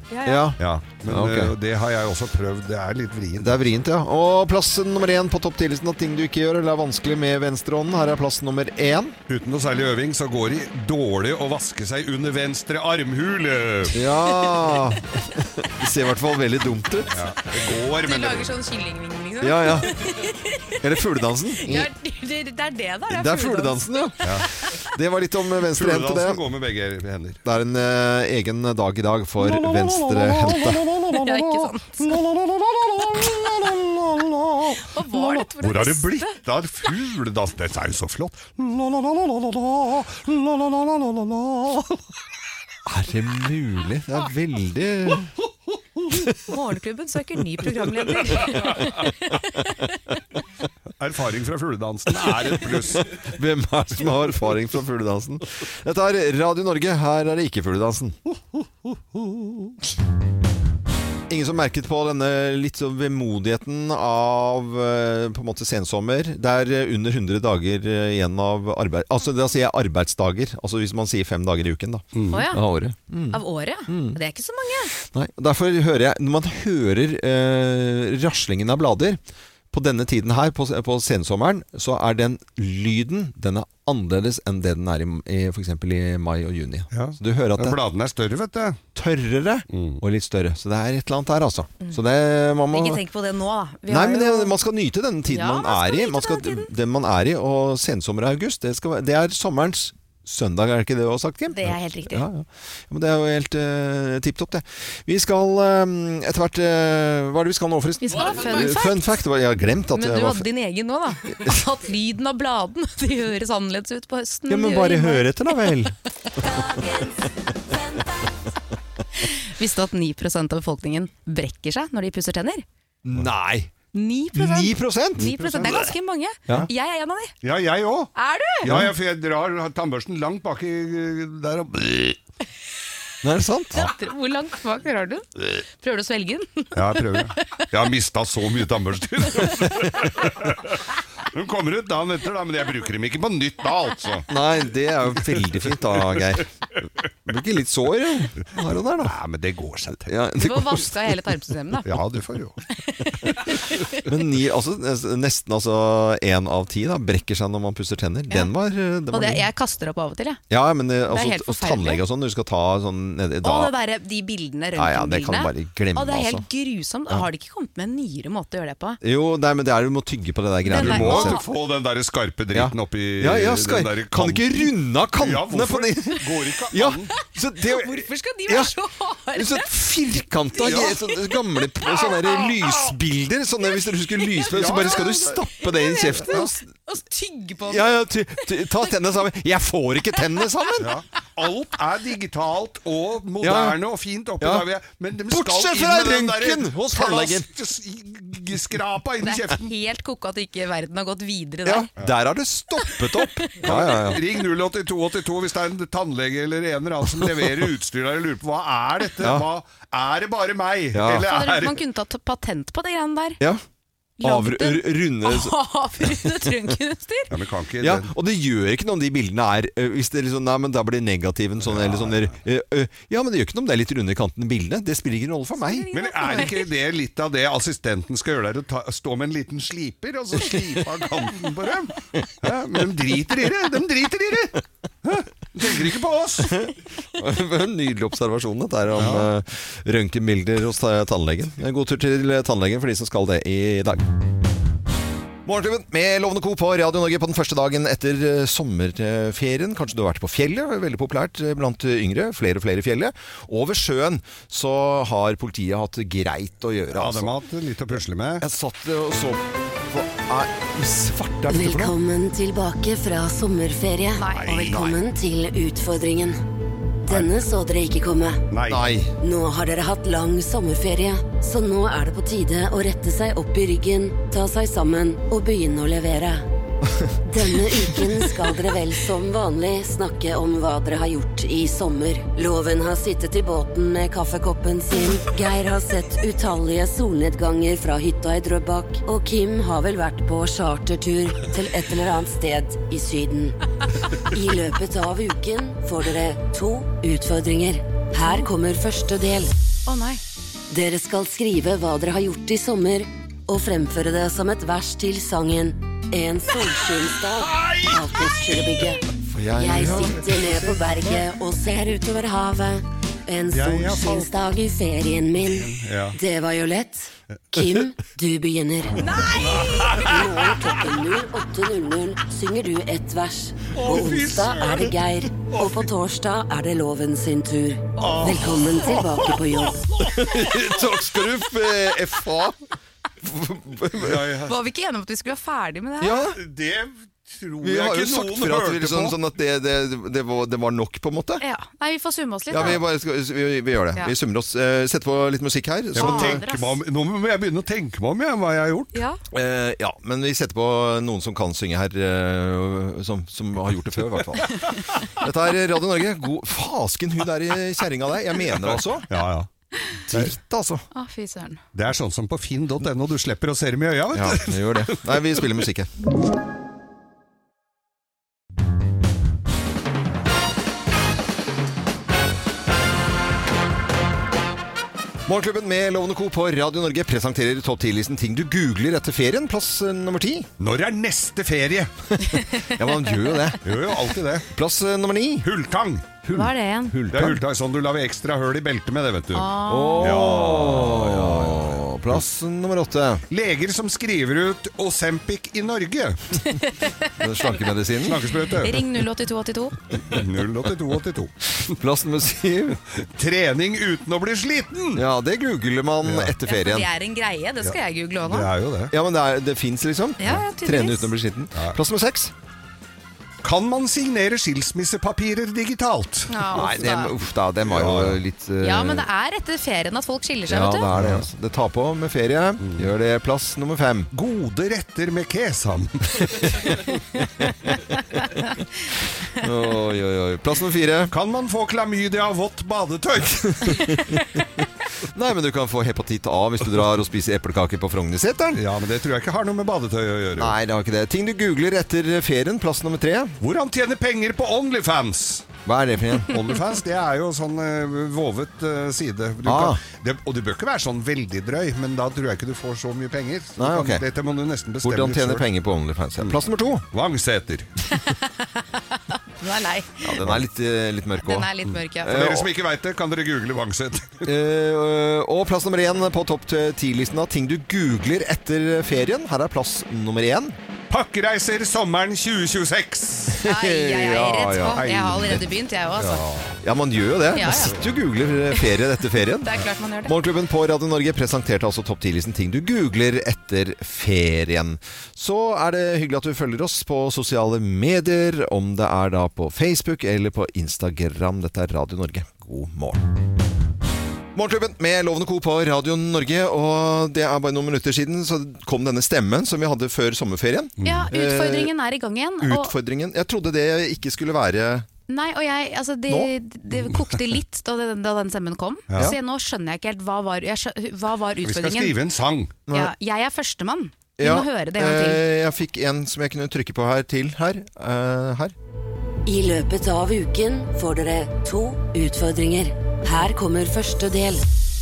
Men det har jeg også prøvd. Det er litt vrient. Det er vrient, ja. Og plass nummer 1 på topp 10-listen av ting du ikke gjør, eller er vanskelig med venstrehånden. Her er plass nummer 1. Uten noe særlig øving, så går det dårlig å vaske seg under venstre armhule. Ja. Det ser i hvert fall veldig dumt ut. Det går, men... Du lager sånn kyllingving, liksom? Ja. Eller fugledansen. Ja, det er det der. Det er fugledansen, ja. Det var litt om venstre hente, det. Fugledansen går med begge hender. Det er en egen dag i dag for venstre hente. Ja, ikke sant. Hvor har det blitt av fugledans? Det er jo så flott. Er det mulig? Det er veldig... Morgenklubben søker ny programleder. Erfaring fra fugledansen er et pluss. Hvem er det som har erfaring fra fugledansen? Dette er Radio Norge, her er det ikke fugledansen. Ingen som merket på denne litt så vemodigheten av på en måte sensommer. Det er under 100 dager igjen av arbeid. Altså da sier jeg arbeidsdager. Altså hvis man sier 5 dager i uken da. Av året. Av året? Det er ikke så mange. Nei, derfor hører jeg, når man hører raslingen av blader på denne tiden her, på sensommeren, så er den lyden, den er annerledes enn det den er for eksempel i mai og juni. Ja. Så du hører at bladene er større, vet du. Tørrere og litt større. Så det er et eller annet der, altså. Så det, man må... Ikke tenk på det nå, da. Nei, men man skal nyte denne tiden man er i. Den man er i, og sensommer og august, det er sommerens søndag, er det ikke det du har sagt, Kim? Det er helt riktig. Ja, men det er jo helt tipptopp, det. Vi skal etter hvert hva er det vi skal nå, forresten? Vi skal ha fun fact. Jeg har glemt at men du hadde din egen nå, da. At lyden av bladen, de høres annerledes ut på høsten. Ja, men bare hør etter da, vel. Visste du at 9% av befolkningen brekker seg når de pusser tenner? Nei! 9%? 9%? 9%? Det er ganske mange. Ja. Jeg er en av de. Ja, jeg også. Er du? Ja, for jeg drar tannbørsten langt bak i der og... Nei, er det sant? Ja. Hvor langt bak har du? Prøver du å svelge den? Ja, jeg prøver. Jeg har mistet så mye tannbørster. De kommer ut dagen etter, da, men jeg bruker dem ikke på nytt da, altså. Nei, det er jo veldig fint da, Geir. Bruker litt sår, ja. Her og der, da. Nei, men det går seg til. Ja, Du får vaske hele tarmsystemet, da. Ja, du får jo. Men nesten 1 av 10 da, brekker seg når man pusser tenner. Ja. Den var... Og jeg kaster opp av og til, jeg. Ja, men er helt og tannlege og sånn, du skal ta sånn nedi da. Og det der, de bildene, røntgenbildene. Ja, det kan du bare glemme, det er helt altså. grusomt. Har de ikke kommet med en nyere måte å gjøre det på? Jo, nei, men det er du må tygge på det der greiene. Du må få den der skarpe dritten oppi... Ja, kan ikke runde av kantene på det? Går ikke an. Ja, så det, hvorfor skal de være så harde? Så firkantet, sånne gamle sånne der lysbilder, sånne, hvis du husker lysbilder, så bare skal du stappe det i kjeften. Og tygge på den. Ja, ta tennene sammen. Jeg får ikke tennene sammen. Ja. Alt er digitalt og moderne og fint oppi der. Men de bortsett fra røntgen hos tannlegen. Skrapa inn i kjeften. Det er helt koko at ikke verden har gått videre der. Ja, der har det stoppet opp. Ring 08282 hvis det er en tannlege eller en eller annen som leverer utstyr der og lurer på hva er dette? Hva er det bare meg? Eller man kunne tatt patent på det greiene der. Ja. Avrunde røntgenutstyr. Ja, men kan ikke og det gjør ikke noe om de bildene er hvis det er liksom, nei, men da blir negativen sånn, eller sånn ja, men det gjør ikke noe om det er litt runde i kanten i bildet. Det spiller ingen rolle for meg. Men er ikke det litt av det assistenten skal gjøre der, å stå med en liten sliper og så slipe av kanten på dem? Ja, men de driter i det. Tenker ikke på oss. En nydelig observasjon dette er om røntgenbilder hos tannlegen. En god tur til tannlegen for de som skal det i dag. Morgenklubben med Lovende Co på Radio Norge på den første dagen etter sommerferien. Kanskje du har vært på fjellet, veldig populært blant yngre, flere og flere i fjellet. Og ved sjøen så har politiet hatt greit å gjøre. Ja, de har hatt litt å pusle med. Jeg satt og så på svarte er det for noe? Velkommen tilbake fra sommerferie. Og velkommen til utfordringen. Denne så dere ikke komme. Nei. Nå har dere hatt lang sommerferie, så nå er det på tide å rette seg opp i ryggen, ta seg sammen og begynne å levere. Denne uken skal dere vel som vanlig snakke om hva dere har gjort i sommer. Loven har sittet i båten med kaffekoppen sin, Geir har sett utallige solnedganger fra hytta i Drøbak, og Kim har vel vært på chartertur til et eller annet sted i Syden. I løpet av uken får dere 2 utfordringer. Her kommer første del. Nei. Dere skal skrive hva dere har gjort i sommer, og fremføre det som et vers til sangen En solskinnsdag av Postgirobygget. Jeg sitter ned på berget og ser utover havet. En solskinnsdag i ferien min. Det var jo lett. Kim, du begynner. Nei! I morgen klokken 08:00 synger du et vers. På onsdag er det Geir, og på torsdag er det Loven sin tur. Velkommen tilbake på jobb. Takk skal du FA. Var vi ikke enige om at vi skulle være ferdig med det her? Ja, det tror vi jeg har jo ikke sagt noen før at hørte på. sånn at det var nok på en måte. Ja. Nei, vi får summe oss litt. Ja, da. vi gjør det. Ja. Vi summer oss. Setter på litt musikk her. Jeg må tenke meg om, nå må jeg begynne å tenke meg om hva jeg har gjort. Ja. Ja, men vi setter på noen som kan synge her, som har gjort det før, i hvert fall. Dette er Radio Norge. God fasken hun der i kjerringa der. Jeg mener altså. Ja. Dritt, altså. Å, fy søren. Det er sånn som på finn.no, du slipper å se dem i øya, vet du. Ja, vi gjør det. Nei, vi spiller musikk her. Morgenklubben med Lovende Co på Radio Norge presenterer topp 10-listen ting du googler etter ferien. Plass nummer 10. Når er neste ferie? Ja, man gjør jo det. Gjør jo alltid det. Plass nummer 9. Hulltang. Hva er det igjen? Det er hulltang, sånn du lager ekstra høl i beltet med det, vet du. Plass nummer 8. Leger som skriver ut Ozempic i Norge. Slankemedisinen. Slankesprøyte. Ring 08282. 08282. Plass nummer 7. Trening uten å bli sliten. Ja, det googler man etter ferien. Det er en greie, det skal jeg google også nå. Det er jo det. Ja, men det finnes liksom. Ja, tydeligvis. Trene uten å bli skitten. Plass nummer 6. Kan man signere skilsmissepapirer digitalt? Ja, Nei, det var jo litt Ja, men det er etter ferien at folk skiller seg, ja, vet du. det er det. Altså. Det tar på med ferie. Gjør det. Plass nummer 5. Gode retter med kesam. Oi. Plass nummer 4. Kan man få klamydia av vått badetøy? Nei, men du kan få hepatitt A hvis du drar og spiser eplekake på Frognerseteren. Ja, men det tror jeg ikke har noe med badetøy å gjøre. Nei, det har ikke det. Ting du googler etter ferien. Plass nummer 3. Hvordan tjene penger på OnlyFans? Hva er det for en? OnlyFans, det er jo sånn vovet side. Og det bør ikke være sånn veldig drøy, men da tror jeg ikke du får så mye penger. Nei, ok. Dette må du nesten bestemme Hvordan tjene selv. penger på OnlyFans? Plass nummer 2. Vangseter. Den er lei. Ja, den er litt mørk også. Den er litt mørk, ja. For dere som ikke vet det, kan dere google Vangseter. Og plass nummer 1 på topp 10-listen av ting du googler etter ferien. Her er plass nummer 1. Pakkereiser sommeren 2026. Jeg er rett på. Ja. Jeg har allerede begynt, jeg også, altså. Ja, man gjør jo det. Ja. Man sitter jo og googler ferie etter ferien. Det er klart man gjør det. Morgenklubben på Radio Norge presenterte altså topp 10-listen ting du googler etter ferien. Så er det hyggelig at du følger oss på sosiale medier, om det er da på Facebook eller på Instagram. Dette er Radio Norge. God morgen. Morgenklubben med Lovende Co på Radio Norge, og det er bare noen minutter siden så kom denne stemmen som vi hadde før sommerferien. Ja, utfordringen er i gang igjen. Utfordringen. Jeg trodde det ikke skulle være... Nei, og det kokte litt da den stemmen kom. Ja. Så nå skjønner jeg ikke helt hva var utfordringen. Vi skal skrive en sang. Ja, jeg er førstemann. Vi må høre det en gang til. Jeg fikk en som jeg kunne trykke på her. I løpet av uken får dere 2 utfordringer. Her kommer første del.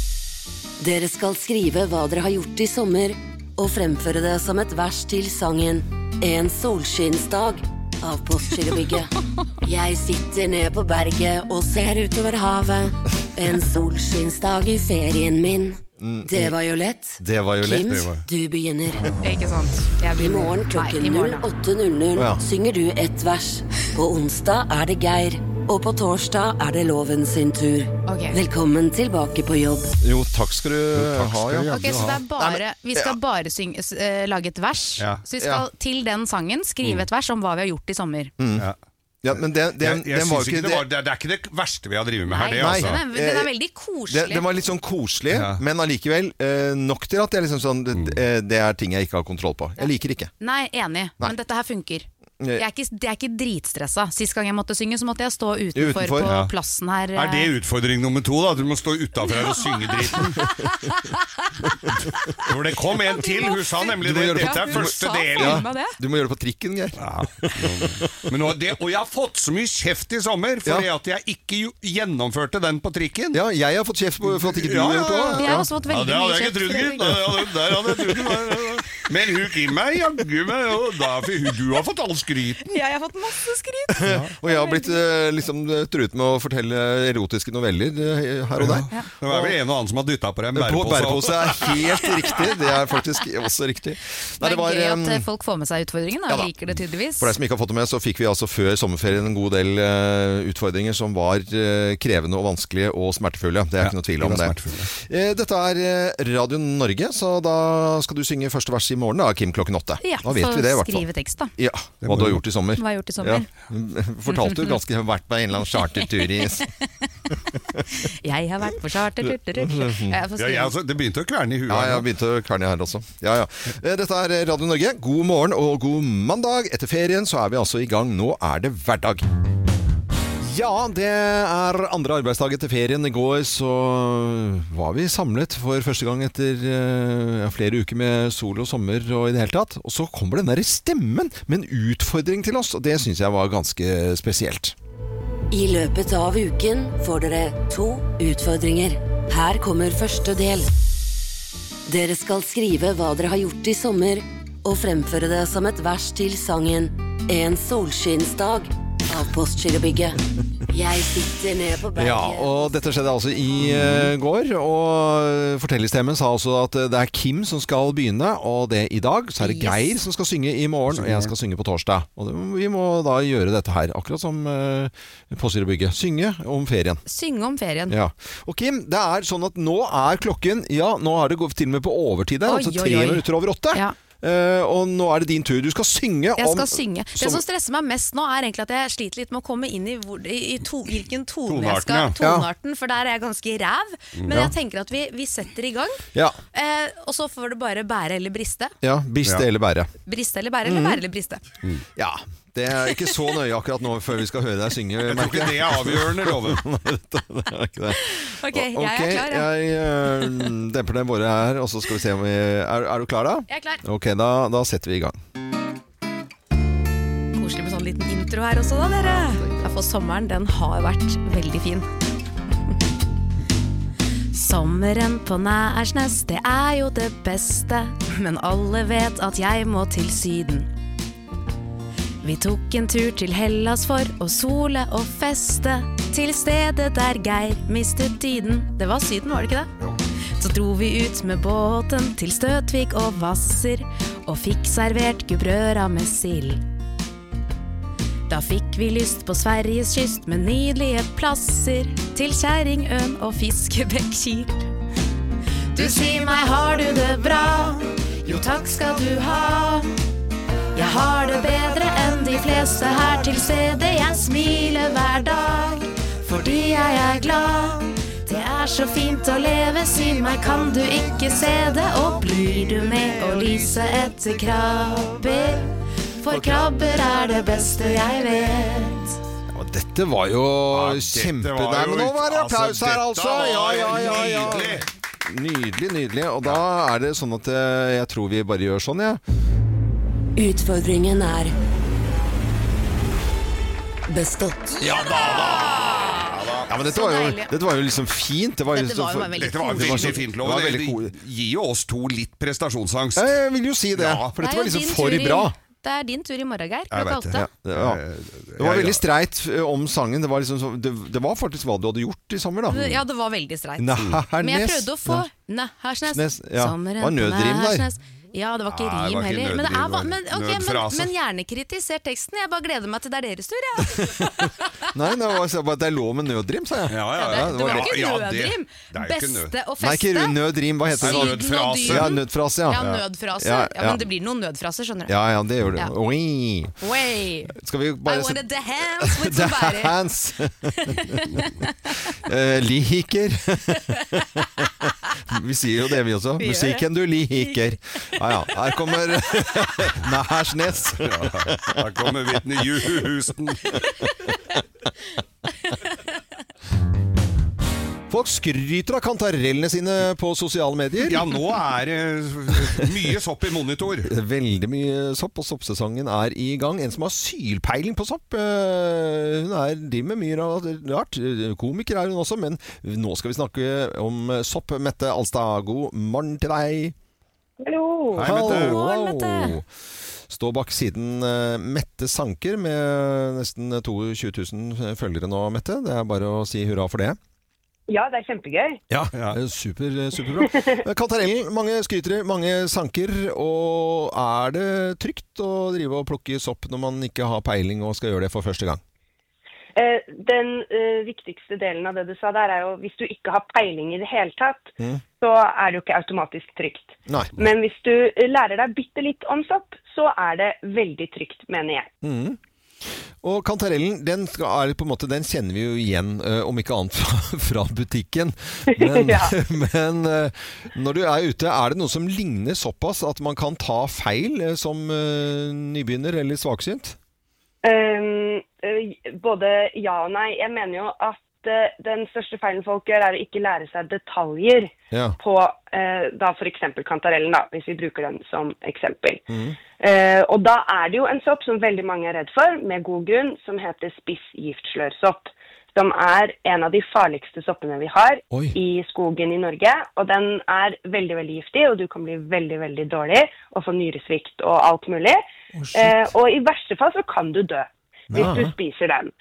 Dere skal skrive hva dere har gjort i sommer, og fremføre det som et vers til sangen En solskinnsdag av Postgirobygget. Jeg sitter ned på berget og ser utover havet. En solskinnsdag i ferien min. Det var jo lett. Det var jo lett. Kim, du begynner. Ikke sant? I morgen klokken 08.00 synger du et vers. På onsdag er det Geir, og på torsdag er det Loven sin tur. Okay. Velkommen tilbake på jobb. Jo, takk skal du ha, ja. Ok, så det er bare, vi skal bare lage et vers. Ja. Så vi skal til den sangen skrive et vers om hva vi har gjort i sommer. Ja. Ja, men den var ikke det er ikke det verste vi har drivet med her, det, Nei, altså. den er veldig koselig. Den var litt sånn koselig, men allikevel nok til at jeg liksom sånn, det er ting jeg ikke har kontroll på. Jeg liker ikke. Nei, enig, men dette her funker. Jeg er ikke dritstressa. Sist gang jeg måtte synge, så måtte jeg stå utenfor på plassen her. Er det utfordring nummer 2 da? Du må stå utenfor her og synge driten. For det kom en til, hun sa nemlig det. Dette er første del. Ja. Du må gjøre det på trikken, Geir. Men og jeg har fått så mye kjeft i sommer fordi at jeg ikke gjennomførte den på trikken. Ja, jeg har fått kjeft for at ikke du har gjort det. Jeg har også fått veldig mye kjeft. Der hadde jeg trodd. Men hun gir meg, jaggu meg, du har fått all skryten. Jeg har fått masse skryt. Og jeg har blitt liksom truet med å fortelle erotiske noveller her og der. Det var vel en og annen som har dyttet på deg. Bærepose er helt riktig. Det er faktisk også riktig. Nei, det er gøy at folk får med seg utfordringen. Jeg liker det tydeligvis. For deg som ikke har fått det med, så fikk vi altså før sommerferien en god del utfordringer som var krevende og vanskelige og smertefulle. Det er ikke noe tvil om det. Dette er Radio Norge, så da skal du synge første vers i morgen da, Kim, klokken 8. Ja, da vet vi det i hvert fall. Skrive tekst da. Ja, hva du har gjort i sommer. Hva jeg har gjort i sommer. Ja. Fortalte du ganske vært på en eller annen chartertur i... Jeg har vært på chartertur. Det begynte å kverne i huet. Ja, jeg begynte å kverne her også. Ja. Dette er Radio Norge. God morgen og god mandag. Etter ferien så er vi altså i gang. Nå er det hverdag. Ja, det andre arbeidsdag etter ferien. I går så var vi samlet for første gang etter flere uker med sol og sommer og i det hele tatt. Og så kommer den der stemmen med en utfordring til oss, og det synes jeg var ganske spesielt. I løpet av uken får dere 2 utfordringer. Her kommer første del. Dere skal skrive hva dere har gjort i sommer, og fremføre det som et vers til sangen En solskinnsdag av Postgirobygget. Jeg sitter ned på berget. Ja, og dette skjedde altså i går, og fortellerstemmen sa også at det Kim som skal begynne, og det i dag, så det Geir som skal synge i morgen, og jeg skal synge på torsdag. Og vi må da gjøre dette her, akkurat som Postgirobygget. Synge om ferien. Synge om ferien. Ja. Og Kim, det sånn at nå klokken, ja, nå har det gått til og med på overtid, altså 3 minutter over 8. Ja. Og nå det din tur. Du skal synge om... Jeg skal synge. Det som stresser meg mest nå egentlig at jeg sliter litt med å komme inn i hvilken tone jeg skal tonearten, for der jeg ganske ræv. Men jeg tenker at vi setter i gang. Ja. Og så får det bare bære eller briste. Ja, briste eller bære. Briste eller bære, eller bære eller briste. Ja, det ikke så nøye akkurat nå før vi skal høre deg synge. Jeg tror ikke det avgjørende, Loven. Det ikke det. Ok, jeg klar. Jeg demper det bare her, og så skal vi se om vi... Er du klar da? Jeg klar. Ok, da setter vi i gang. Koselig med sånn liten intro her også da, dere. For sommeren, den har vært veldig fin. Sommeren på Nærsnes, det jo det beste, men alle vet at jeg må til Syden. Vi tok en tur til Hellas for å sole og feste, til stedet der Geir mistet tiden. Det var Syden, var det ikke det? Så dro vi ut med båten til Støtvik og Hvasser, og fikk servert gubbrøra med sild. Da fikk vi lyst på Sveriges kyst med nydelige plasser, til Kjerringøen og Fiskebækkil. Du sier meg, har du det bra? Jo, takk skal du ha. Jeg har det bedre enn de fleste her til stedet. Jeg smiler hver dag, fordi jeg glad. Det så fint å leve, si meg, kan du ikke se det? Og blir du med å lyse etter krabber? For krabber det beste jeg vet. Ja, dette var jo kjempe... Nei, men nå var det applaus her, altså. Ja. Nydelig. Og da det sånn at jeg tror vi bare gjør sånn, ja. Utfordringen bestått. Ja da! Ja, men dette var jo liksom fint. Dette var veldig fint, Loven. Det gir jo oss 2 litt prestasjonsangst. Jeg vil jo si det, for dette var liksom for bra. Det din tur i morgen, Geir. Klokka 8. Det var veldig streit om sangen. Det var, liksom, det var faktisk hva du hadde gjort i sommer, da. Ja, det var veldig streit. Nærsnes. Men jeg prøvde å få Nærsnes. Ja, det var nødrim der. Ja, det var ikke rim heller. Men gjerne kritiser teksten. Jeg bare gleder meg til det deres tur, ja. Nei, det lov med nødrim, sa jeg. Ja, det var ikke nødrim. Beste å feste. Nei, ikke nødrim, hva heter det? Nødfrase. Ja, nødfrase, ja. Ja, nødfrase. Ja, men det blir noen nødfraser, skjønner du. Ja, det gjør det. Skal vi bare... I wanna dance with somebody. Dance. Liker. Vi sier jo det, vi også. Musikken du liker. Ja, her kommer Nærsnes. Her kommer Whitney Houston. Folk skryter av kantarellene sine på sosiale medier. Ja, nå det mye sopp i monitor. Veldig mye sopp, og soppsesongen i gang. En som har sylpeiling på sopp. Hun driver med mye rart. Komiker hun også, men nå skal vi snakke om sopp. Mette Alstad, god morgen til deg. Hallo. Hei, Mette. Stå bak siden Mette Sanker med nesten 22 000 følgere nå, Mette. Det bare å si hurra for det. Ja, det kjempegøy. Ja. Superbra. Kantarellen, mange skrytere, mange sanker, og det trygt å drive og plukke sopp når man ikke har peiling og skal gjøre det for første gang? Den viktigste delen av det du sa der jo, hvis du ikke har peiling i det hele tatt, så det jo ikke automatisk trygt. Nei. Men hvis du lærer deg bitte litt om sopp, så det veldig trygt, mener jeg. Og kantarellen, den på en måte, den kjenner vi jo igjen, om ikke annet fra butikken. Men, men når du ute, det noe som ligner såpass at man kan ta feil som nybegynner eller svaksynt? Både ja og nei. Jeg mener jo at den største feilen folk gjør å ikke lære seg detaljer på da for eksempel kantarellen, da, hvis vi bruker den som eksempel. Og da det jo en sopp som veldig mange redd for, med god grunn, som heter spissgiftslørsopp, som en av de farligste soppene vi har i skogen i Norge, og den veldig, veldig giftig, og du kan bli veldig, veldig dårlig, og få nyresvikt og alt mulig. Og i verste fall så kan du dø, hvis du spiser den.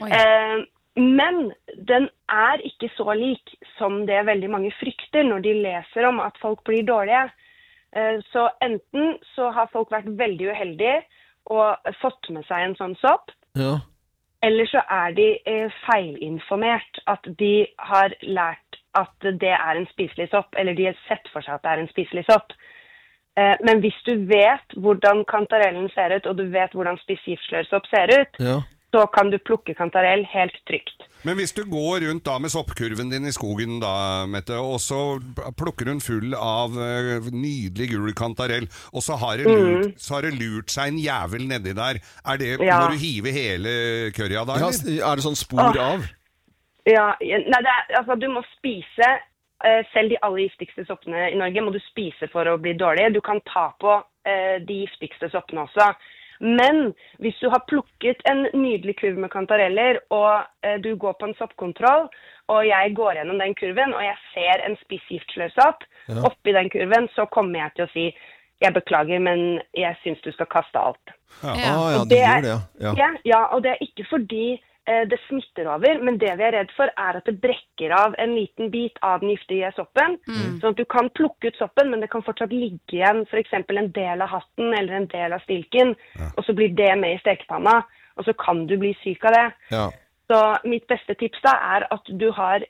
Men den ikke så lik som det veldig mange frykter når de leser om at folk blir dårlige. Så enten så har folk vært veldig uheldige og fått med seg en sånn sopp, eller så de feilinformert, at de har lært at det en spiselig sopp, eller de har sett for seg at det en spiselig sopp. Men hvis du vet hvordan kantarellen ser ut, og du vet hvordan spissgiftslørsopp ser ut, så kan du plukke kantarell helt trygt. Men hvis du går rundt da med soppkurven din i skogen da, Mette, og så plukker hun full av nydelig gul kantarell, og så har det lurt seg en jævel nedi der, det, må du hive hele kørja da, eller? Ja, det sånn spor av? Ja, nei, altså du må spise, selv de aller giftigste soppene i Norge må du spise for å bli dårlig. Du kan ta på de giftigste soppene også. Men hvis du har plukket en nydelig kurv med kantareller, og du går på en soppkontroll, og jeg går gjennom den kurven, og jeg ser en spissgiftslørsopp oppi den kurven, så kommer jeg til å si, jeg beklager, men jeg synes du skal kaste alt. Ja, du gjør det, ja. Og det ikke fordi det smitter over, men det vi redd for at det brekker av en liten bit av den giftige soppen, sånn at du kan plukke ut soppen, men det kan fortsatt ligge igjen for eksempel en del av hatten eller en del av stilken, og så blir det med i stekepanna, og så kan du bli syk av det. Så mitt beste tips da at du har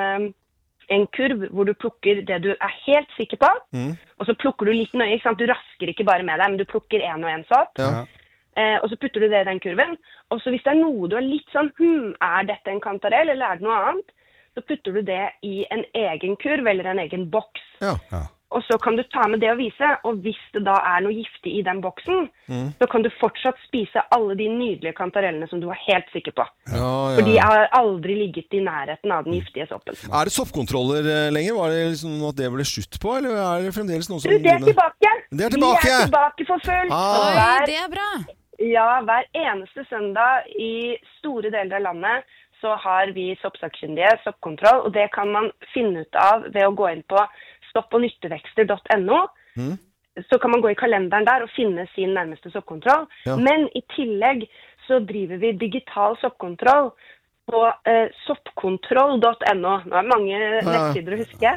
en kurv hvor du plukker det du helt sikker på, og så plukker du litt nøye, ikke sant? Du rasker ikke bare med deg, men du plukker en og en sopp, og så putter du det i den kurven, og så hvis det noe du litt sånn, dette en kantarell, eller det noe annet, så putter du det i en egen kurv, eller en egen boks. Og så kan du ta med det og vise, og hvis det da noe giftig i den boksen, så kan du fortsatt spise alle de nydelige kantarellene som du var helt sikker på. For de har aldri ligget i nærheten av den giftige soppen. Det soppkontroller lenger? Var det liksom at det ble slutt på, eller det fremdeles noe som... Det tilbake! Det tilbake! Vi tilbake for fullt! Oi, det bra! Ja, hver eneste søndag i store deler av landet så har vi soppsakkyndige, soppkontroll, og det kan man finne ut av ved å gå inn på stoppognnyttevekster.no. Så kan man gå i kalenderen der og finne sin nærmeste soppkontroll. Men i tillegg så driver vi digital soppkontroll på soppkontroll.no. Nå det mange nettsider å huske.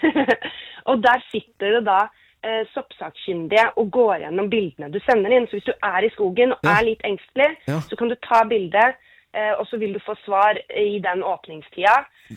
Og der sitter det da soppsakkyndige og går gjennom bildene du sender inn. Så hvis du i skogen og litt engstelig, så kan du ta bildet, og så vil du få svar i den åpningstida.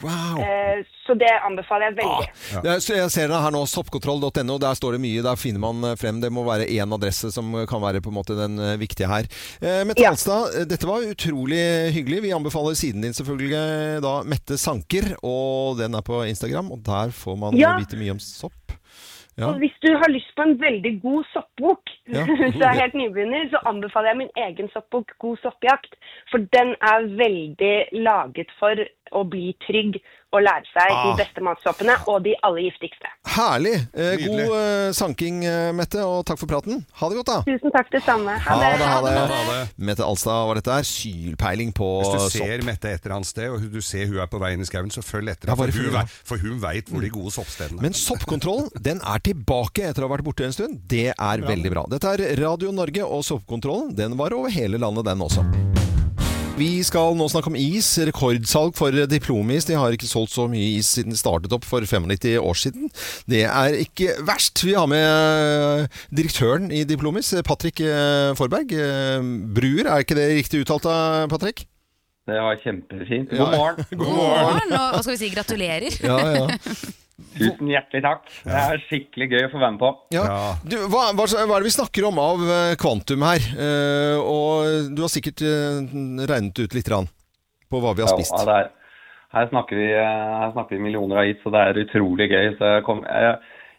Så det anbefaler jeg veldig. Jeg ser det her nå, soppkontroll.no, der står det mye, der finner man frem. Det må være en adresse som kan være på en måte den viktige her. Mette Alstad, dette var utrolig hyggelig. Vi anbefaler siden din selvfølgelig da, Mette Sanker, og den på Instagram, og der får man vite mye om sopp. Og hvis du har lyst på en veldig god soppbok, så helt nybegynner, så anbefaler jeg min egen soppbok, God soppjakt, for den veldig laget for å bli trygg og lære seg de beste matsoppene og de aller giftigste. Herlig! God sanking, Mette, og takk for praten. Ha det godt da! Tusen takk det samme. Ha det. Mette Alstad var dette sylpeiling på sopp. Hvis du ser Mette et eller annet sted, og du ser hun på veien i skauen, så følg etter henne, for hun vet hvor de gode soppstedene. Men soppkontrollen, den tilbake etter å ha vært borte en stund. Det veldig bra. Dette Radio Norge, og soppkontrollen, den var over hele landet, den også. Vi skal nå snakke om is. Rekordsalg for diplomis. De har ikke solgt så mye is siden det startet opp for 95 år siden. Det ikke verst. Vi har med direktøren i Diplomis, Patrick Forberg. Bruer, ikke det riktig uttalt da, Patrick? Det var kjempefint. God morgen. God morgen, og skal vi si gratulerer. Ja. Tusen hjertelig takk. Det skikkelig gøy å få være med på. Du, hva det vi snakker om av kvantum her? Og du har sikkert regnet ut litt på hva vi har spist. Her snakker vi millioner av is, så det utrolig gøy. Så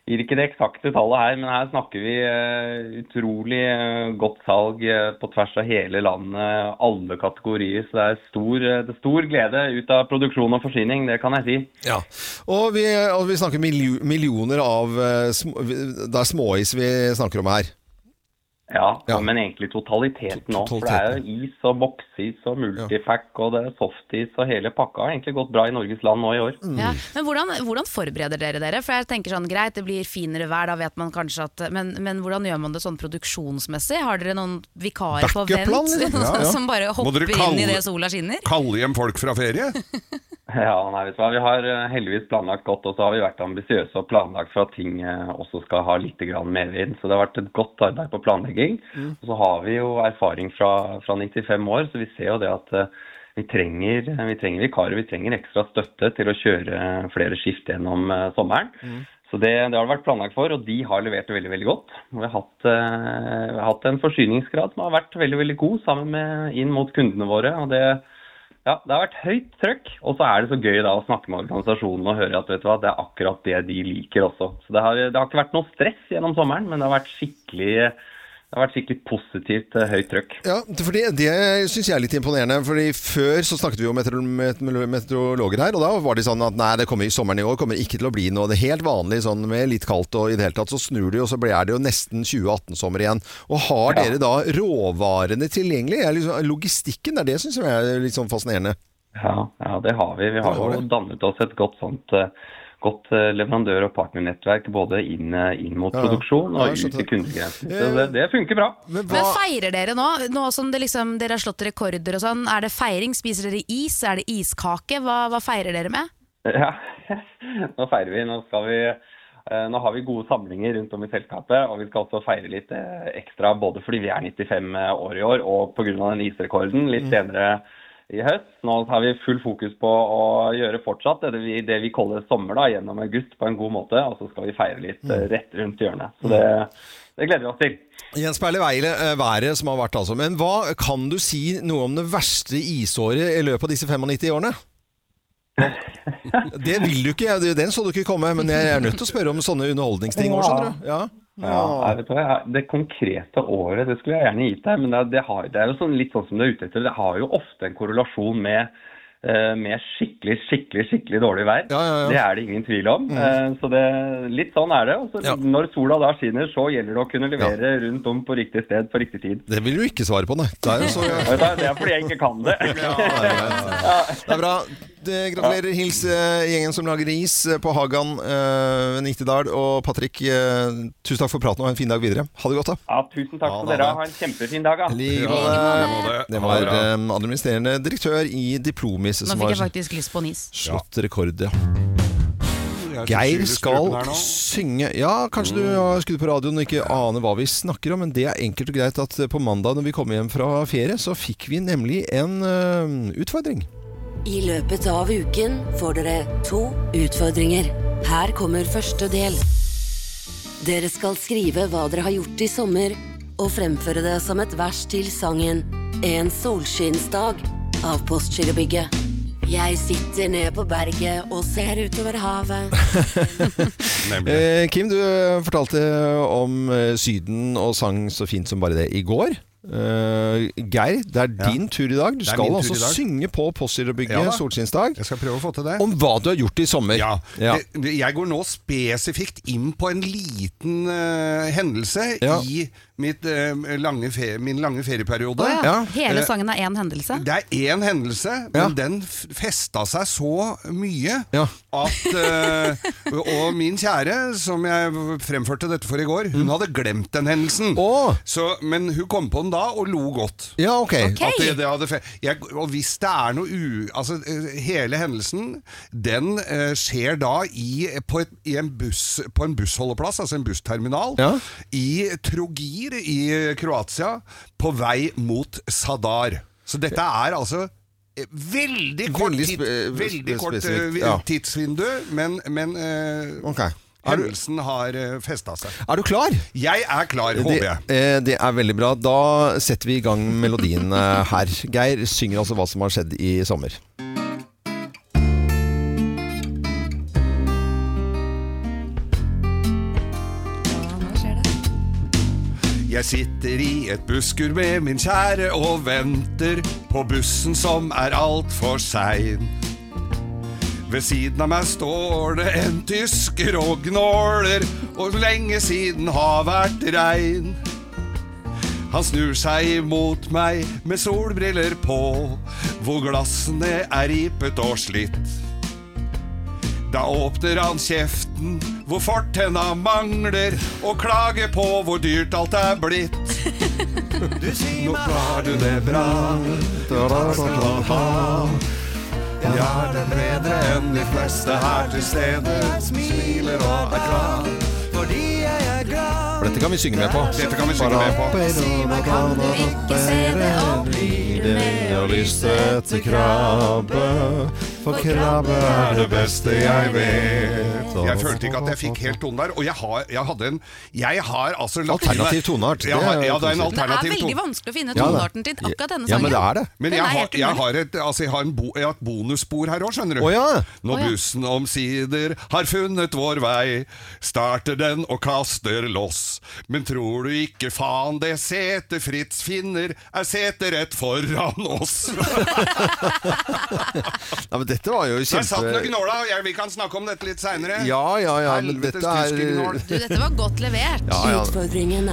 gir ikke det eksakte tallet her, men her snakker vi utrolig godt salg på tvers av hele landet, alle kategorier, så det er stor glede ut av produksjon og forsyning, det kan jeg si. Ja, og vi snakker millioner av, det er småis vi snakker om her. Ja, men egentlig totaliteten nå, for det er jo is og boksis og multipack og det er softis og hele pakka har egentlig gått bra i Norges land nå i år. Ja, men hvordan forbereder dere? For jeg tenker sånn, greit, det blir finere vær, da vet man kanskje at, men hvordan gjør man det sånn produksjonsmessig? Har dere noen vikarer på vent som bare hopper inn i det sola skinner? Kalle hjem folk fra ferie? Ja, nei, vet du hva, vi har heldigvis planlagt godt, og så har vi vært ambisiøse og planlagt for at ting også skal ha litt grann medvind, så det har vært et godt arbeid på planlegging. Og så har vi jo erfaring fra 95 år, så vi ser jo det at vi trenger vikarer, vi trenger ekstra støtte til å kjøre flere skift gjennom sommeren. Så det har vært planlagt for, og de har levert veldig, veldig godt. Vi har hatt en forsyningsgrad som har vært veldig, veldig god sammen med inn mot kundene våre, og det har vært høyt trøkk, og så er det så gøy da å snakke med organisasjonen og høre at vet du hva, det er akkurat det de liker også. Så det har ikke vært noe stress gjennom sommeren, men det har vært skikkelig positivt høyt trøkk. Ja, fordi det synes jeg er litt imponerende, fordi før så snakket vi jo med meteorologer her, og da var det sånn at nei, det kommer i sommeren i år, kommer ikke til å bli noe, det er helt vanlig sånn med litt kaldt, og i det hele tatt så snur det jo, og så er det jo nesten 2018-sommer igjen. Og har dere da råvarene tilgjengelig? Logistikken, det synes jeg er litt sånn fascinerende. Ja, det har vi. Vi har jo dannet oss et godt leverandør- og partnernettverk både inn mot produksjon og ut til kundegrensen. Så det funker bra. Men feirer dere nå som dere har slått rekorder og sånn? Er det feiring? Spiser dere is? Er det iskake? Hva feirer dere med? Ja, nå feirer vi. Nå har vi gode samlinger rundt om i selskapet, og vi skal også feire litt ekstra, både fordi vi er 95 år i år, og på grunn av den isrekorden litt senere i høst. Nå har vi full fokus på å gjøre fortsatt det vi kaller sommer da, gjennom august på en god måte, og så skal vi feire litt rett rundt hjørnet. Så det gleder vi oss til. Gjenspeile været som har vært altså. Men hva kan du si noe om det verste isåret i løpet av disse 95 årene? Det vil du ikke, den så du ikke komme, men jeg er nødt til å spørre om sånne underholdningsting også, skjønner du? Ja, det konkrete året, det skulle jeg gjerne gitt deg, men det er jo litt sånn som det er ute etter. Det har jo ofte en korrelasjon med skikkelig dårlig vær. Det er det ingen tvil om. Så litt sånn er det. Og så når sola da skinner, så gjelder det å kunne levere rundt om på riktig sted på riktig tid. Det vil du ikke svare på, nei. Det er fordi jeg ikke kan det. Det er bra. Gratulerer, hils gjengen som lager is på Hagan Nittedal, og Patrick, tusen takk for praten og ha en fin dag videre. Ha det godt da. Ja, tusen takk for dere. Ha en kjempefin dag da. Det var administrerende direktør i Diplomis som har faktisk lyst på en is. Slått rekord, Geir skal synge. Ja, kanskje du har skudd på radioen og ikke aner hva vi snakker om, men det er enkelt og greit at på mandag når vi kom hjem fra ferie, så fikk vi nemlig en utfordring. I løpet av uken får dere 2 utfordringer. Her kommer første del. Dere skal skrive hva dere har gjort i sommer, og fremføre det som et vers til sangen En solskinnsdag av Postgirobygget. Jeg sitter ned på berget og ser utover havet. Kim, du fortalte om Syden og sang så fint som bare det i går. Geir, det er din tur i dag. Du skal altså synge på Postgirobygget Solskinnsdag. Jeg skal prøve å få til det. Om hva du har gjort i sommer. Jeg går nå spesifikt inn på en liten hendelse i min lange ferieperiode. Hele sangen er en hendelse? Det er en hendelse, men den festa seg så mye at og min kjære, som jeg fremførte dette for i går, hun hadde glemt den hendelsen. Men hun kom på den da og lo godt. Ok. Og hvis det er noe hele hendelsen, den skjer da på en bussholdeplass, altså en bussterminal, i Trogir i Kroatia, på vei mot Zadar. Så dette er altså veldig kort tidsvindu, men hendelsen har festet seg. Er du klar? Jeg er klar, håper jeg. Det er veldig bra. Da setter vi i gang melodien her. Geir synger altså hva som har skjedd i sommer. Jeg sitter i et busskur med min kjære og venter på bussen som alt for sein. Ved siden av meg står det en tysker og gnåler, og lenge siden har vært regn. Han snur seg imot meg med solbriller på, hvor glassene ripet og slitt. Da åpner han kjeften, hvor fortenna mangler, og klager på hvor dyrt alt blitt. Du sier meg, har du det bra? Ja, det bedre enn de fleste her til stede. Smiler og glad, fordi jeg glad. For dette kan vi synge med på. Dette kan vi synge med på. Kan du ikke se det og blir det med og lyst etter krabbe, for krabbe det beste jeg vet. Jeg følte ikke at jeg fikk helt tonen der, og jeg har altså alternativ toneart. Ja, det er en alternativ veldig vanskelig å finne tonearten til akkurat denne sangen. Ja, men det er det. Men jeg har et bonusspor her også, skjønner du. Når bussen omsider har funnet vår vei, starter den og kaster loss. Men tror du ikke faen det sete Fritz finner sete rett foran oss. Nei, men dette var jo kjempe... Der satt noen gnåla, vi kan snakke om dette litt senere. Ja, men dette dette var godt levert. Utfordringen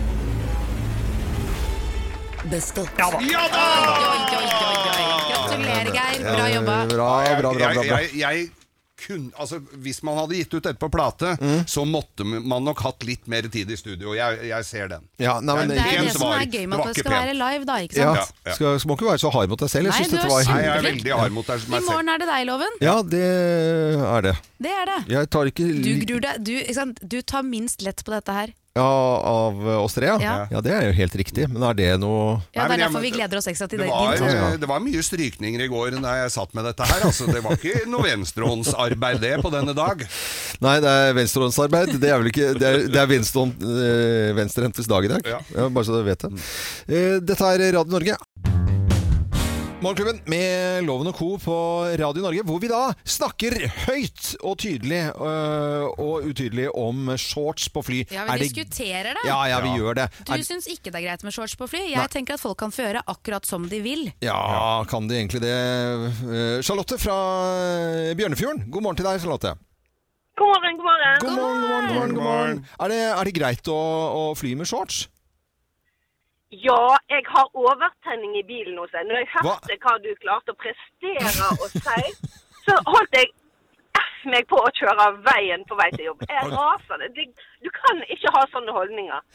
bestått. Ja da! Gratulerer, Geir. Bra jobba. Bra. Hvis man hadde gitt ut dette på plate, så måtte man nok hatt litt mer tid i studio. Jeg ser den. Det er det som gøy med at det skal være live da, ikke sant? Skal ikke være så hard mot deg selv. Nei, du er jeg er veldig hard mot deg selv. I morgen er det deg, Loven. Ja, det er det. Det er det. Jeg tar ikke... Du tar minst lett på dette her. Ja, av oss tre, ja, det er jo helt riktig. Men er det noe... Ja, det er derfor vi gleder oss ekstra til det. Det var mye strykninger i går da jeg satt med dette her. Det var ikke noe venstrehåndsarbeid det på denne dag. Nei, det er venstrehåndsarbeid. Det er vel ikke... Det er venstrehendtes dag i dag. Ja, bare så dere vet det. Dette er Radio Norge. Morgenklubben med Loven og Co. på Radio Norge, hvor vi da snakker høyt og tydelig og utydelig om shorts på fly. Ja, vi diskuterer det. Ja, vi gjør det. Du syns ikke det er greit med shorts på fly? Jeg tenker at folk kan få gjøre akkurat som de vil. Ja, kan de egentlig det? Charlotte fra Bjørnefjorden, god morgen til deg, Charlotte. God morgen. Er det greit å fly med shorts? Ja, jeg har overtenning i bilen hos deg. Når jeg hørte hva du klarte å prestere og si, så holdt jeg meg på å kjøre veien på vei til jobb. Jeg raser det. Du kan ikke ha sånne holdninger.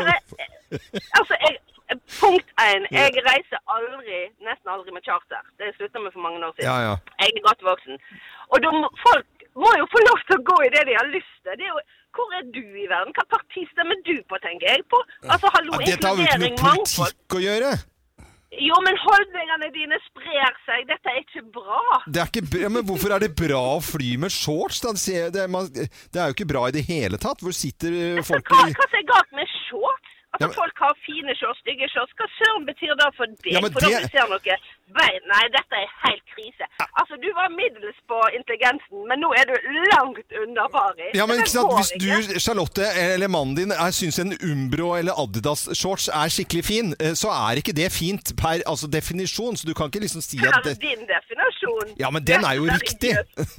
Punkt 1. Jeg reiser nesten aldri med charter. Det sluttet med for mange år siden. Ja. Jeg er godt voksen. Og folk må jo få lov til å gå i det de har lyst til. Det er jo... Hvor er du i verden? Hva parti stemmer du på, tenker jeg på? Hallo, dette har jo ikke med politikk å gjøre. Jo, men holdningene dine sprer seg. Dette er ikke bra. Det er ikke bra, men hvorfor er det bra å fly med shorts? Det er jo ikke bra i det hele tatt. Hvor sitter folk... Hva er galt med shorts? Folk har fine shorts, stygge shorts. Hva søren betyr det for deg? For da du ser noe... Nei, dette er helt krise. Du var middels på intelligensen, men nå er du langt under pari. Ja, men ikke sant, hvis du, Charlotte, eller mannen din, synes en Umbro eller Adidas shorts er skikkelig fin, så er ikke det fint per definisjon, så du kan ikke liksom si at... Det er din definisjon. Ja, men den er jo riktig.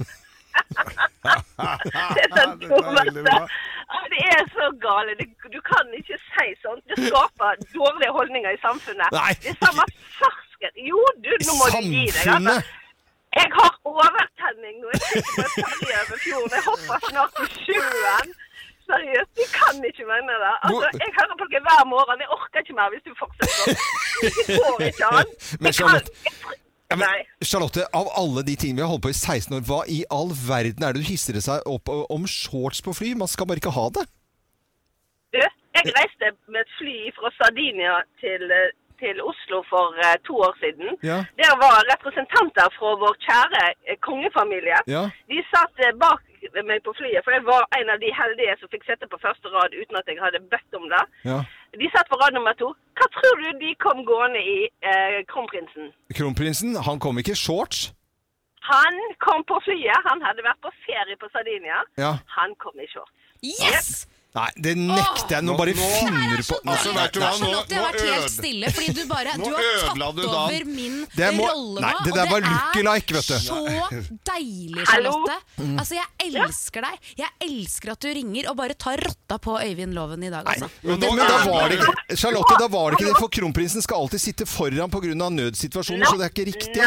Det er så dummeste. Det er så gale. Du kan ikke si sånt. Det skaper dårlige holdninger i samfunnet. Nei. Det er samme farsken. Jo, nå må du gi deg. Jeg har overtenning nå. Jeg sitter på et ferje over fjorden. Jeg hopper snart på sjøen. Seriøst, du kan ikke mene det. Jeg hører på dere hver morgen. Jeg orker ikke mer hvis du fortsetter sånn. Jeg får ikke an. Charlotte, av alle de tingene vi har holdt på i 16 år, hva i all verden er det du hisser seg opp om shorts på fly? Man skal bare ikke ha det. Jeg reiste med et fly fra Sardinia til Oslo for 2 år siden. Ja. Der var representanter fra vår kjære kongefamilie. Ja. De satt bak meg på flyet, for jeg var en av de heldige som fikk sette på første rad uten at jeg hadde bedt om det. Ja. De satt på rad nummer 2. Hva tror du de kom gående i kronprinsen? Kronprinsen, han kom ikke i shorts? Han kom på flyet. Han hadde vært på ferie på Sardinia. Ja. Han kom i shorts. Yes! Nei, det nekter jeg. Nå bare finner du på. Charlotte har vært helt stille, fordi du har tatt over min rolle nå. Nei, det der var lookalike, vet du. Så deilig, Charlotte. Altså, jeg elsker deg. Jeg elsker at du ringer og bare tar rotta på Øyvind Loven i dag, altså. Men da var det ikke, Charlotte, da var det ikke det, for kronprinsen skal alltid sitte foran på grunn av nødsituasjoner, så det er ikke riktig.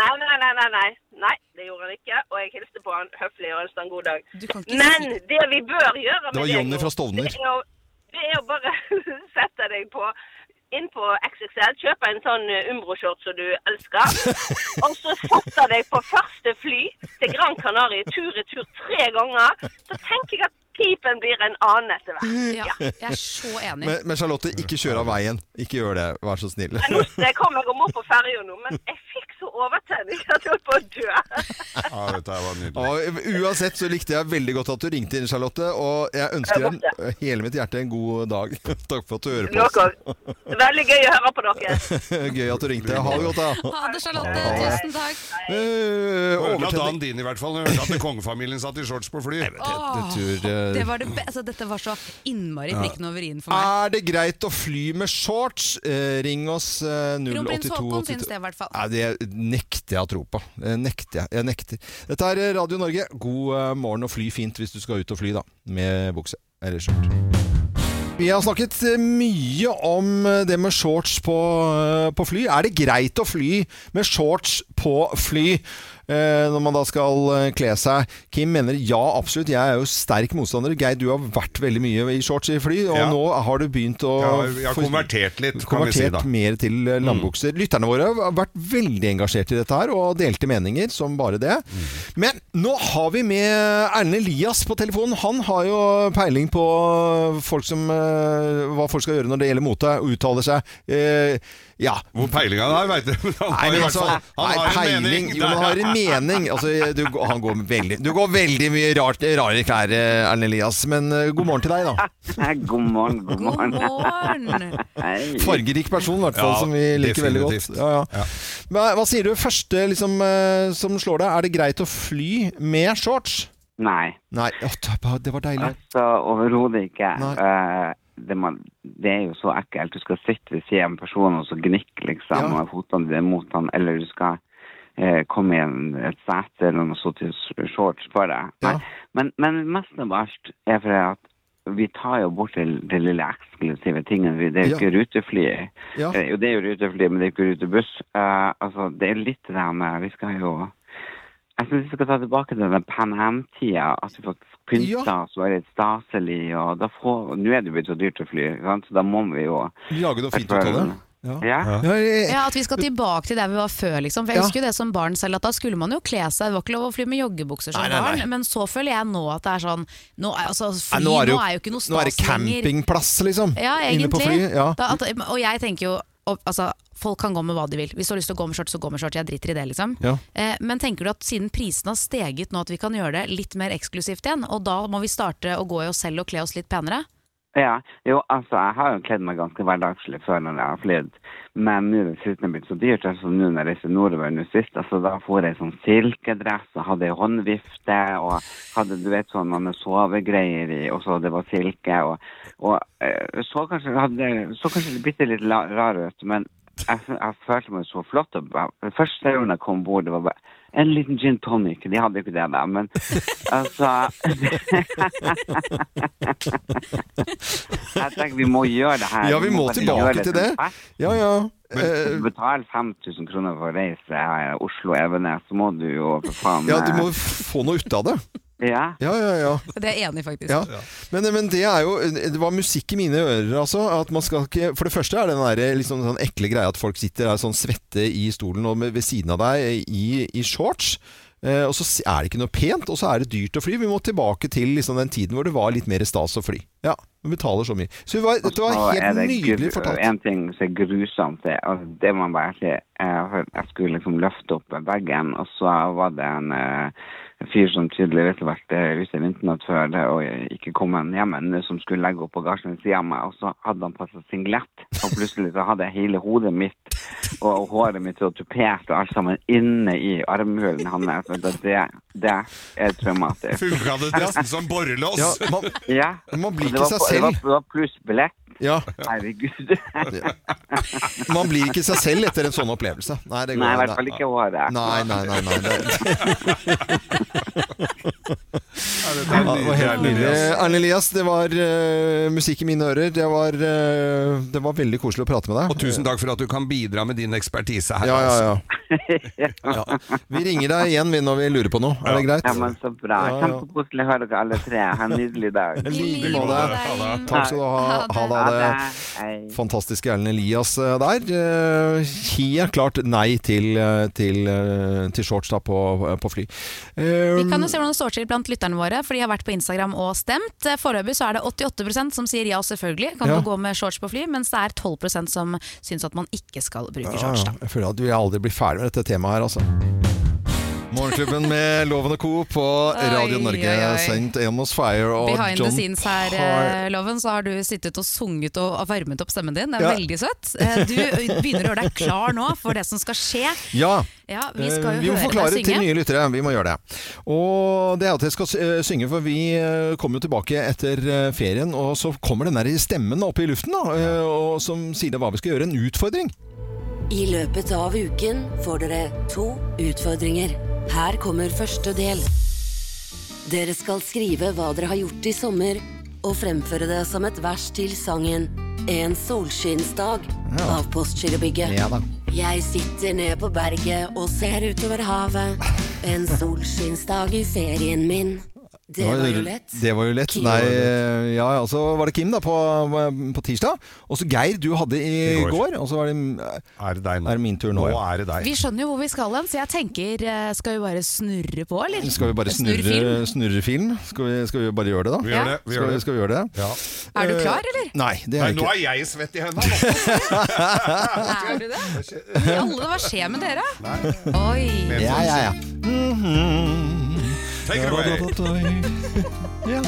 Nei, det gjorde han ikke, og jeg hilste på han høflig og ønsket han god dag. Men det vi bør gjøre med det var Jonny fra Stovner. Det er å bare sette deg inn på XXL, kjøpe en sånn Umbro-short som du elsker, og så sette deg på første fly til Gran Canaria, tur 3 ganger, så tenker jeg at pipen blir en annen etter hvert. Ja, jeg er så enig. Men Charlotte, ikke kjør av veien. Ikke gjør det, vær så snill. Jeg kommer og må på ferien nå, men jeg fikk så overtenning at jeg holdt på å dø. Ja, dette var nydelig. Uansett så likte jeg veldig godt at du ringte inn, Charlotte, og jeg ønsker deg hele mitt hjerte en god dag. Takk for at du hører på oss. Veldig gøy å høre på dere. Gøy at du ringte. Ha det godt, da. Ha det, Charlotte. Tusen takk. Hørte dagen din i hvert fall. Hørte at kongefamilien satt i shorts på fly. Dette var så innmari prikken over i-en for meg. Er det greit å fly med shorts? Ring oss 082. Kronprins Håkon syns det i hvert fall. Det nekter jeg å tro på. Jeg nekter. Dette er Radio Norge. God morgen og fly fint hvis du skal ut og fly da, med bukse eller skjort. Vi har snakket mye om det med shorts på fly. Er det greit å fly med shorts på fly? Når man da skal kle seg. Kim mener ja, absolutt. Jeg er jo sterk motstander. Geir, du har vært veldig mye i shorts i fly, og nå har du begynt å jeg har konvertert litt, kan vi si da. Mer til landbukser. Lytterne våre har vært veldig engasjert i dette her, og delte meninger som bare det. Men nå har vi med Erlend Elias på telefonen. Han har jo peiling på folk hva folk skal gjøre når det gjelder mote, og uttaler seg. Ja. Hvor peiling han har, vet du. Han har en mening. Jo, han har en mening. Altså, du går veldig mye rare klær, Erlend Elias. Men god morgen til deg, da. God morgen. Fargerik person, i hvert fall, som vi liker veldig godt. Ja. Hva sier du første som slår deg? Er det greit å fly med shorts? Nei. Det var deilig. Altså, overhodet ikke. Det er jo så ekkelt. Du skal sitte ved siden av en person og så gnikke med fotene dine mot han, eller du skal komme i et sete eller noe så til shorts på deg. Men mest av alt er for at vi tar jo bort det lille eksklusive tingen. Det er jo ikke rutefly. Jo, det er jo rutefly, men det er ikke rutebuss. Altså, det er litt det med, vi skal jo... Jeg synes vi skal ta tilbake til den Pan Am-tida, at vi faktisk pynta oss og var litt staselig, og nå er det jo blitt så dyrt å fly, så da må vi jo... Lage noe fint ut av det. Ja, at vi skal tilbake til der vi var før, liksom. For jeg husker jo det som barn selv, at da skulle man jo kle seg, det var ikke lov å fly med joggebukser som barn, men så føler jeg nå at det er sånn, nå er jo ikke noe stas lenger. Nå er det campingplass, liksom. Ja, egentlig. Og jeg tenker jo, altså, folk kan gå med hva de vil. Hvis du har lyst til å gå med shorts, så gå med shorts. Jeg driter i det, liksom. Men tenker du at siden prisen har steget nå, at vi kan gjøre det litt mer eksklusivt igjen, og da må vi starte å gå i oss selv og kle oss litt penere? Ja, jo, altså, jeg har jo kledd meg ganske hverdagslig før når jeg har flydd, men nå er det siste blitt så dyrt, altså nå når jeg reiser nordover nå sist, altså da får jeg sånn silkedress, og hadde håndvifte, og hadde, du vet, sånne sovegreier i, og så det var silke, og så kanskje det bitte litt rar ut, men jeg følte meg så flott. Det første jeg kom bort, det var bare en liten gin tonic. De hadde ikke det der, men altså... Jeg tenker vi må gjøre det her. Ja, vi må tilbake til det. Ja. Du betaler 5.000 kroner for å reise Oslo-Evenes, så må du jo for faen... Ja, du må få noe ut av det. Ja. Det er jeg enig faktisk. Men det er jo, det var musikk i mine ører, altså, at man skal ikke, for det første er det den der liksom sånn ekle greia at folk sitter der sånn svette i stolen og ved siden av deg i shorts, og så er det ikke noe pent, og så er det dyrt å fly. Vi må tilbake til liksom den tiden hvor det var litt mer stas å fly. Ja, vi betaler så mye. Så dette var helt nydelig fortalt. En ting som er grusomt, det må bare si, jeg skulle liksom løfte opp veggen, og så var det en fyr som tydeligvis har vært ute i vinternatt før og ikke kommet hjem ennå, som skulle legge opp bagasjen ved siden av meg, og så hadde han på seg singlet, og plutselig så hadde jeg hele hodet mitt og håret mitt og tupert og alt sammen inne i armhulen hans. Det er traumatisk. Funka det nesten som borrelås? Ja, man blir ikke seg selv. Det var plussbillett. Ja. Herregud. Man blir ikke seg selv etter en sånn opplevelse. Nei, det går, nei, i hvert fall ikke håret. Nei. Det var helt nydelig. Arne Elias, det var musikk i mine ører. Det var veldig koselig å prate med deg. Og tusen takk for at du kan bidra med din ekspertise her. Ja. Vi ringer deg igjen når vi lurer på noe. Er det greit? Ja, men så bra. Kjempekoselig å høre dere alle tre. Ha en nydelig dag. Takk skal du ha. Ha det. Fantastiske Erlend Elias der. Helt klart nei til shorts da på fly. Vi kan jo se hvordan det står til blant lytterne våre, for de har vært på Instagram og stemt. Foreløpig så er det 88% som sier ja, selvfølgelig. Kan du gå med shorts på fly, mens det er 12% som synes at man ikke skal bruke shorts da. Jeg føler at vi aldri blir ferdig med dette temaet her, altså. Morgenklubben med Loven og Co. på Radio Norge. St. Amos Fire og Behind John the scenes her, Loven, så har du sittet og sunget og varmet opp stemmen din. Det er veldig søtt. Du begynner å gjøre deg klar nå for det som skal skje. Ja, vi skal jo vi må høre forklare deg synge. til nye lyttere. Vi må gjøre det. Og det er at jeg skal synge, for vi kommer jo tilbake etter ferien, og så kommer den der stemmen opp i luften da, og som sier det hva vi skal gjøre, en utfordring. I løpet av uken får dere 2 utfordringer. Her kommer første del. Dere skal skrive hva dere har gjort i sommer, og fremføre det som et vers til sangen En solskinnsdag av Postgirobygget. Jeg sitter ned på berget og ser utover havet. En solskinnsdag i ferien min. Det var jo lett. Det var jo lett. Nei, så var det Kim da på tirsdag. Og så Geir, du hadde i går. Og så var det min tur nå. Nå er det deg. Vi skjønner jo hvor vi skal hen, så jeg tenker, skal vi bare snurre på, eller? Skal vi bare snurre film? Skal vi bare gjøre det da? Vi gjør det. Skal vi gjøre det? Ja. Er du klar, eller? Nei, det er jeg ikke. Nå er jeg svett i hendene. Er du det? Hva skjer med dere? Oi. Ja. Take it away. Ja.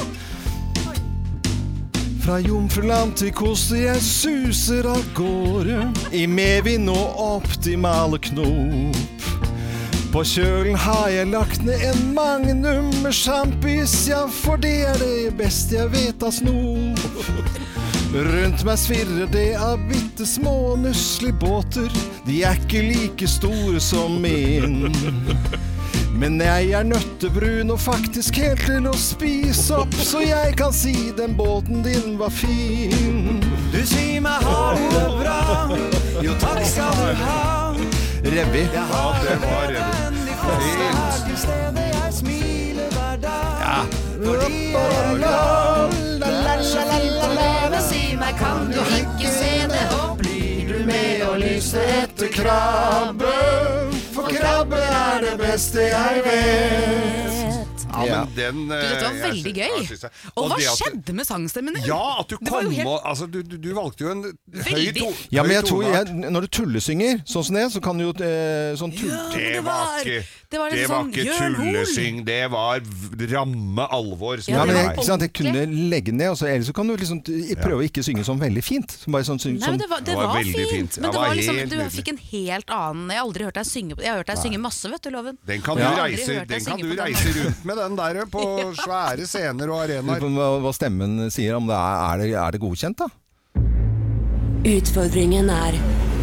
Fra Jomfruland til Koster jeg suser av gårde I medvind og optimale knop. På kjølen har jeg lagt ned en magnum med champis, ja, for det er det beste jeg vet av snop. Rundt meg svirrer det av bitte små nusselige båter, de er ikke like store som min. Men jeg er nøttebrun og faktisk helt til å spise opp, så jeg kan si den båten din var fin. Du sier meg har du det bra, jo takk skal du ha. Revy. Ja, det var Revy. Fint. Jeg smiler hver dag. Ja. Fordi jeg er glad. Men si meg, kan du ikke se det? Og blir du med og lyse etter krabbe? For krabbe er det beste jeg vet. Ja, men den, dette var veldig gøy. Og hva skjedde med sangstemmen din? Ja, at du kom og altså, du valgte jo en høy tone. Ja, men jeg tror når du tullesynger sånn som det, så kan du jo sånn Det var ikke tullesyng, det var ramme alvor. Ja, men jeg kunne legge ned, eller så kan du liksom prøve å ikke synge sånn veldig fint. Bare sånn, Nei, men det var veldig fint. Men det var liksom, du fikk en helt annen. Jeg har aldri hørt deg synge. Jeg har hørt deg synge masse, vet du, Loven. Den kan du reise rundt med den der på svære scener og arenaer. Hva stemmen sier om det er det godkjent da? Utfordringen er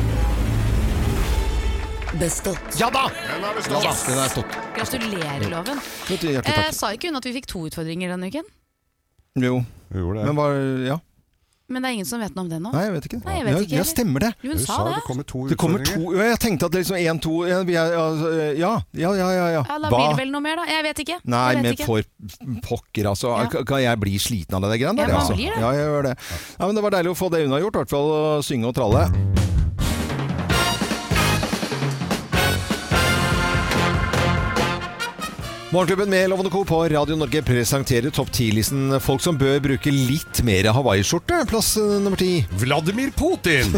bestått. Ja da! Den er bestått. Yes. Den er stått. Gratulerer, Loven. Sa ikke hun at vi fikk 2 utfordringer denne uken? Jo. Men Men det er ingen som vet noe om det nå? Nei, jeg vet ikke. Nei, jeg vet ikke. Ja, stemmer det. Jo, hun sa det. Det kommer 2 utfordringer. Jeg tenkte at det liksom 1, 2 Ja. Da blir det vel noe mer da? Jeg vet ikke. Nei, men for pokker altså. Kan jeg bli sliten av det greiene? Ja, man blir det. Ja, jeg gjør det. Ja, men det var deilig å få det unnagjort, i hvert fall å synge og tralle. Morgenklubben med Loven & Co. på Radio Norge presenterer topp 10-listen folk som bør bruke litt mer Hawaii-skjorte. Plass nummer 10. Vladimir Putin!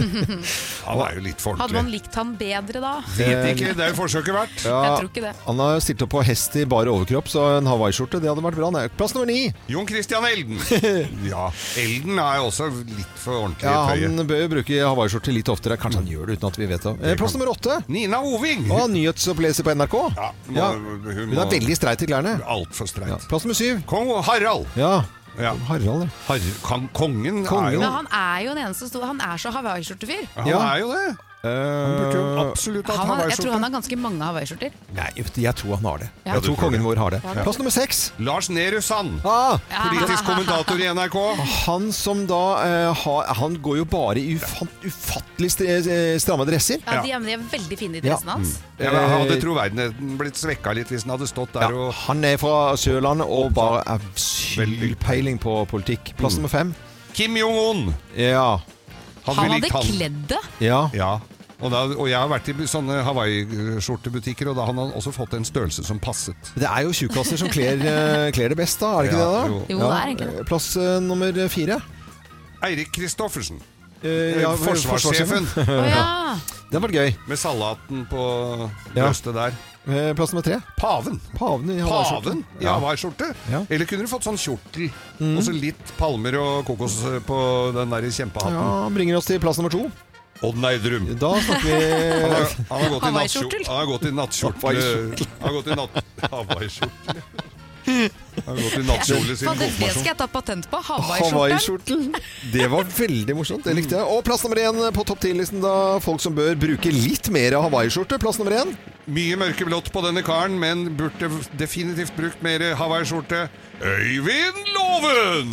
Han jo litt for ordentlig. Hadde man likt han bedre da? Vet ikke, det jo forsøket verdt. Ja, jeg tror ikke det. Han har stilt opp på hest i bare overkropp, så en Hawaii-skjorte, det hadde vært bra. Plass nummer 9. Jon Christian Elden. Ja, Elden jo også litt for ordentlig tøye. Han bør bruke Hawaii-skjorte litt oftere. Kanskje han gjør det uten at vi vet det. Plass nummer 8. Nina Oving. Nyhetsoppleser på NRK. Ja, hun veldig streit i klærne. Alt for streit. Ja. Plass nummer 7. Kong Harald. Ja. Harald, Kongen jo... Men han jo en eneste stor... Han så Hawaii-skjortefyr. Han jo det. Han burde jo absolutt hatt Hawaii-skjorte. Jeg tror han har ganske mange Hawaii-skjorter. Nei, jeg tror han har det. Jeg tror kongen vår har det. Plass nummer 6. Lars Nehru Sand. Politisk kommentator i NRK. Han som da han går jo bare i ufattelig stramme dresser. Ja, de er veldig fine i dressen hans. Hadde troverdigheten blitt svekket litt hvis han hadde stått der og... Han fra Sørlandet og bare syk peiling på politikk. Plass nummer 5. Kim Jong-un. Ja. Han hadde kledd det. Ja. Og jeg har vært i sånne Hawaii-skjortebutikker, og da har han også fått en størrelse som passet. Det jo tjukkasser som kler det best, da. Er det ikke det, da? Jo, det egentlig det. Plass nummer 4. Eirik Kristoffersen. Forsvarssjefen. Den var gøy. Med salaten på brøstet der. Plass nummer 3. Paven i Hawaii-skjorte. Eller kunne du fått sånn kjortel, og så litt palmer og kokos på den der kjempehatten. Ja, bringer oss til plass nummer 2. Odd Neidrum. Da snakker vi... Han har gått i nattkjortel. Han har gått i Hawaii-skjortel. Han har gått i nattkjole siden det skal jeg ta patent på. Hawaii-skjortel. Det var veldig morsomt, det likte jeg. Og plass nummer 1 på topp 10-listen da. Folk som bør bruke litt mer Hawaii-skjorte. Plass nummer 1. Mye mørkeblått på denne karen, men burde definitivt brukt mer Hawaii-skjorte. Øyvind Loven!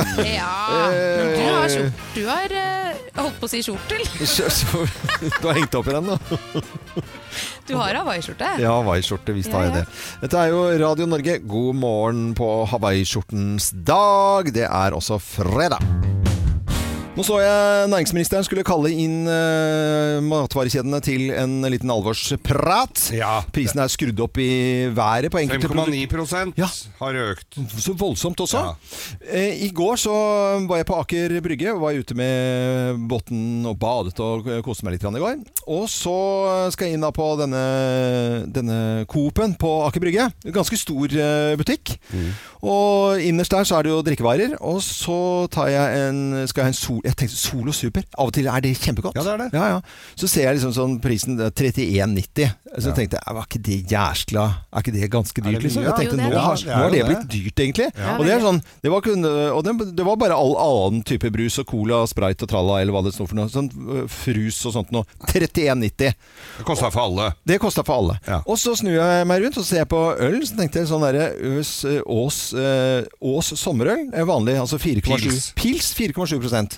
Ja, du har holdt på å si skjortel. Du har hengt opp i den, da. Du har Hawaii-skjorte? Ja, Hawaii-skjorte, visst har jeg det. Dette jo Radio Norge. God morgen på Hawaii-skjortens dag. Det også fredag. Nå så jeg næringsministeren skulle kalle inn matvarekjedene til en liten alvorsprat. Prisen skrudd opp i været på enkelte 5,9% har økt. Så voldsomt også. I går så var jeg på Aker Brygge og var ute med båten og badet og koste meg litt i går. Og så skal jeg inn da på denne Coop-en på Aker Brygge. Ganske stor butikk. Og innerst der så det jo drikkevarer. Og så skal jeg ha en jeg tenkte Solo Super. Av og til det kjempegodt. Ja, det det. Ja. Så ser jeg liksom sånn prisen 31,90. Så tenkte jeg, var ikke det jæskla? Ikke det ganske dyrt, liksom? Jeg tenkte, nå har det blitt dyrt, egentlig. Og det sånn, det var bare all annen type brus og cola, Sprite og tralla, eller hva det står for noe. Sånn frus og sånt noe. 31,90. Det kostet for alle. Det kostet for alle. Og så snur jeg meg rundt og ser på øl, så tenkte jeg sånn Ås sommerøl. Vanlig, altså 4,7. Pils 4,7%.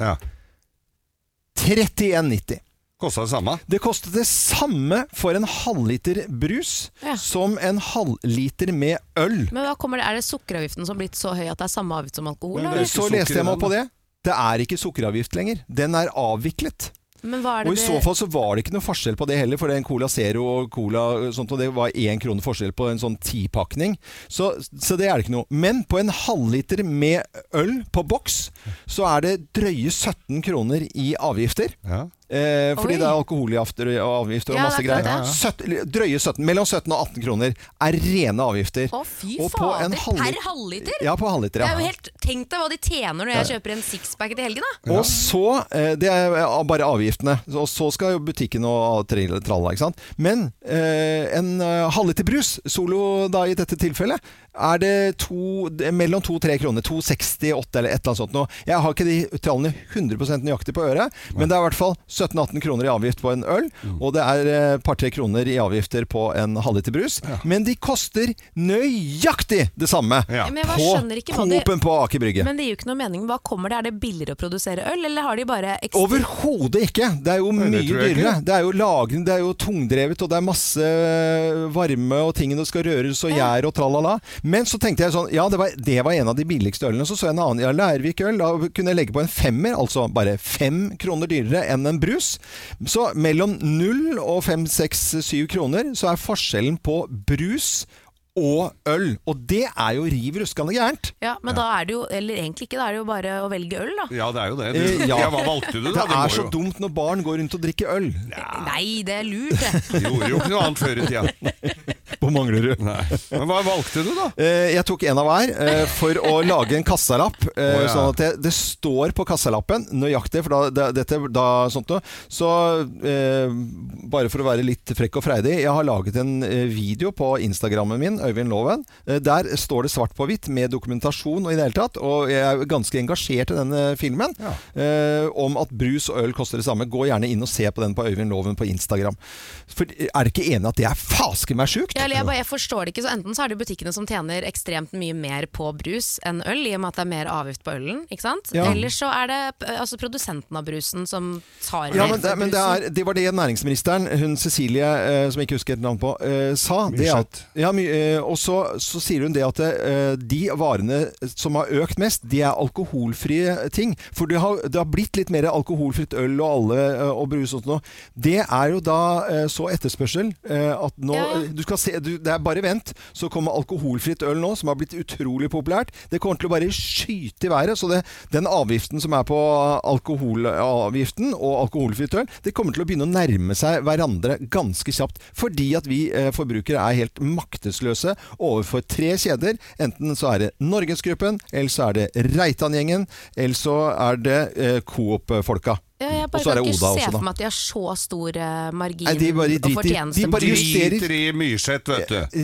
31,90. Kostet det samme? Det kostet det samme for en halvliter brus som en halvliter med øl. Men hva kommer det? Det sukkeravgiften som blitt så høy at det samme avgift som alkohol? Så leste jeg meg på det. Det ikke sukkeravgift lenger. Den avviklet. Men hva og i så fall så var det ikke noe forskjell på det heller, for det en Cola Zero og Cola sånt, og det var 1 krone forskjell på en sånn 10-pakning. Så det det ikke noe. Men på en halvliter med øl på boks, så det drøye 17 kroner i avgifter. Fordi det alkoholavgifter og masse greier. Drøye 17, mellom 17 og 18 kroner rene avgifter. Fy fader, per halvliter? Ja, på halvliter, Det jo helt, tenk deg hva de tjener når jeg kjøper en sixpack til helgen, da. Og så, det bare avgiftene. Og så skal jo butikken og tralla, ikke sant? Men en halvliter brus, Solo da i dette tilfellet, det mellom 2-3 kroner, 2,68 eller et eller annet sånt nå. Jeg har ikke de tallene 100% nøyaktig på øret, men det i hvert fall 17-18 kroner i avgift på en øl, og det et par-tre kroner i avgifter på en halvliter brus. Men de koster nøyaktig det samme på Coop-en på Aker Brygge. Men det jo ikke noe mening. Hva kommer det? Det billigere å produsere øl, eller har de bare ekstra? Overhodet ikke! Det jo mye dyrere. Det jo lagring, det jo tungdrevet, og det masse varme og tingene skal røres og gjær og tralala. Men så tenkte jeg sånn, det var en av de billigste ølene. Så en annen, Lærvik-øl, da kunne jeg legge på en 5, altså bare 5 kroner dyrere enn en brus. Så mellom 0 og 5, 6, 7 kroner så forskjellen på brus og øl. Og det jo riv ruskende gærent. Ja, men da det jo, eller egentlig ikke, da det jo bare å velge øl, da. Ja, det jo det. Hva valgte du da? Det så dumt når barn går rundt og drikker øl. Ja. Nei, det lurt, det. De gjorde jo ikke noe annet før I tida. På Manglerud. Men hva valgte du da? Jeg tok en av hver for å lage en kassalapp. Sånn at det står på kassalappen nøyaktig, for da sånt noe. Så bare for å være litt frekk og freidig, jeg har laget en video på Instagrammen min, Øyvind Loven. Der står det svart på hvitt med dokumentasjon og I det hele tatt, og jeg ganske engasjert I denne filmen om at brus og øl koster det samme. Gå gjerne inn og se på den på Øyvind Loven på Instagram. For det ikke enig at det faske meg sjukt? Ja, jeg forstår det ikke, så enten så det butikkene som tjener ekstremt mye mer på brus enn øl, I og med at det mer avgift på ølen, ikke sant? Ja. Eller så det altså produsenten av brusen som tar mer for brusen. Det var det næringsministeren, hun Cecilie, som jeg ikke husker et navn på, sa. Og så sier hun det at de varene som har økt mest, de alkoholfrie ting. For det har blitt litt mer alkoholfritt øl og brus og sånt nå. Det jo da så etterspørsel at nå, du skal se, det bare vent, så kommer alkoholfritt øl nå, som har blitt utrolig populært. Det kommer til å bare skyte I været, så den avgiften som på alkoholavgiften og alkoholfritt øl, det kommer til å begynne å nærme seg hverandre ganske kjapt, fordi at vi forbrukere helt maktesløse overfor 3 kjeder. Enten så det Norgesgruppen, eller så det Reitan-gjengen, eller så det Coop-folka. Ja, jeg bare kan ikke se for meg at de har så stor margin og fortjeneste. De bare justerer I Myrseth, vet du.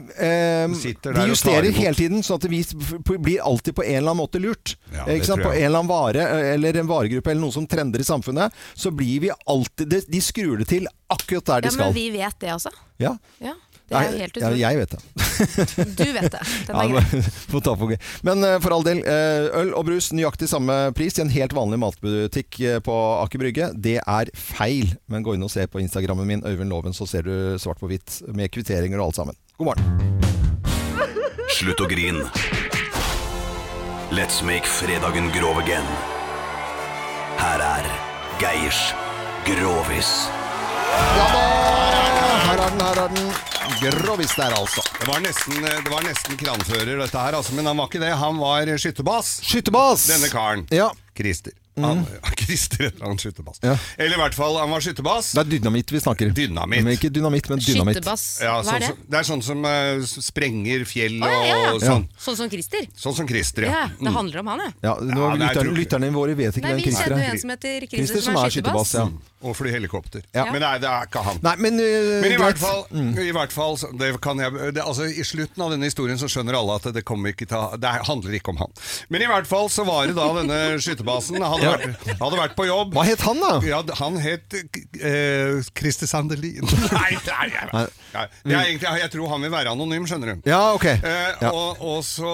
De justerer hele tiden, sånn at vi blir alltid på en eller annen måte lurt. Ja, ikke sant? På en eller annen vare, eller en varegruppe, eller noe som trender I samfunnet, så blir vi alltid, de skrur det til akkurat der de skal. Ja, men vi vet det også. Ja. Det helt utrolig. Jeg vet det. Du vet det. Den grei. Men for all del, øl og brus, nøyaktig samme pris I en helt vanlig matbutikk på Aker Brygge. Det feil. Men gå inn og se på Instagrammen min, Øyvind Loven, så ser du svart på hvitt med kvitteringer og alt sammen. God morgen. Slutt å grin. Let's make fredagen grov again. Her Geirs Grovis. Ja da! Her den. Grovis der altså. Det var nesten kranfører dette her, altså, men han var ikke det. Han var skytterbass. Denne karen. Ja. Krister. Krister heter han skytterbass. Ja. Eller I hvert fall, han var skytterbass. Det dynamitt vi snakker. Dynamitt. Men ikke dynamitt, men dynamitt. Skytterbass, ja, hva det? Det sånn som sprenger fjell og ja. sånn. Sånn som Krister? Sånn som Krister, ja. Det handler om han, ja. Lytterne våre vet ikke hvem Krister vi kjenner en som heter Krister som skytterbass. Ja. Og fly helikopter. Ja. Men det ikke han. Nei, men I hvert fall det kan altså, I slutten av denne historien så skjønner alle at det handler ikke om han. Men I hvert fall så var det da denne skytterbassen hadde vært på jobb. Hva het han da? Ja, han het Krister Sandelin. Nei. Egentlig, jeg tror han vil være anonym, skjønner du. Ja, ok. Og så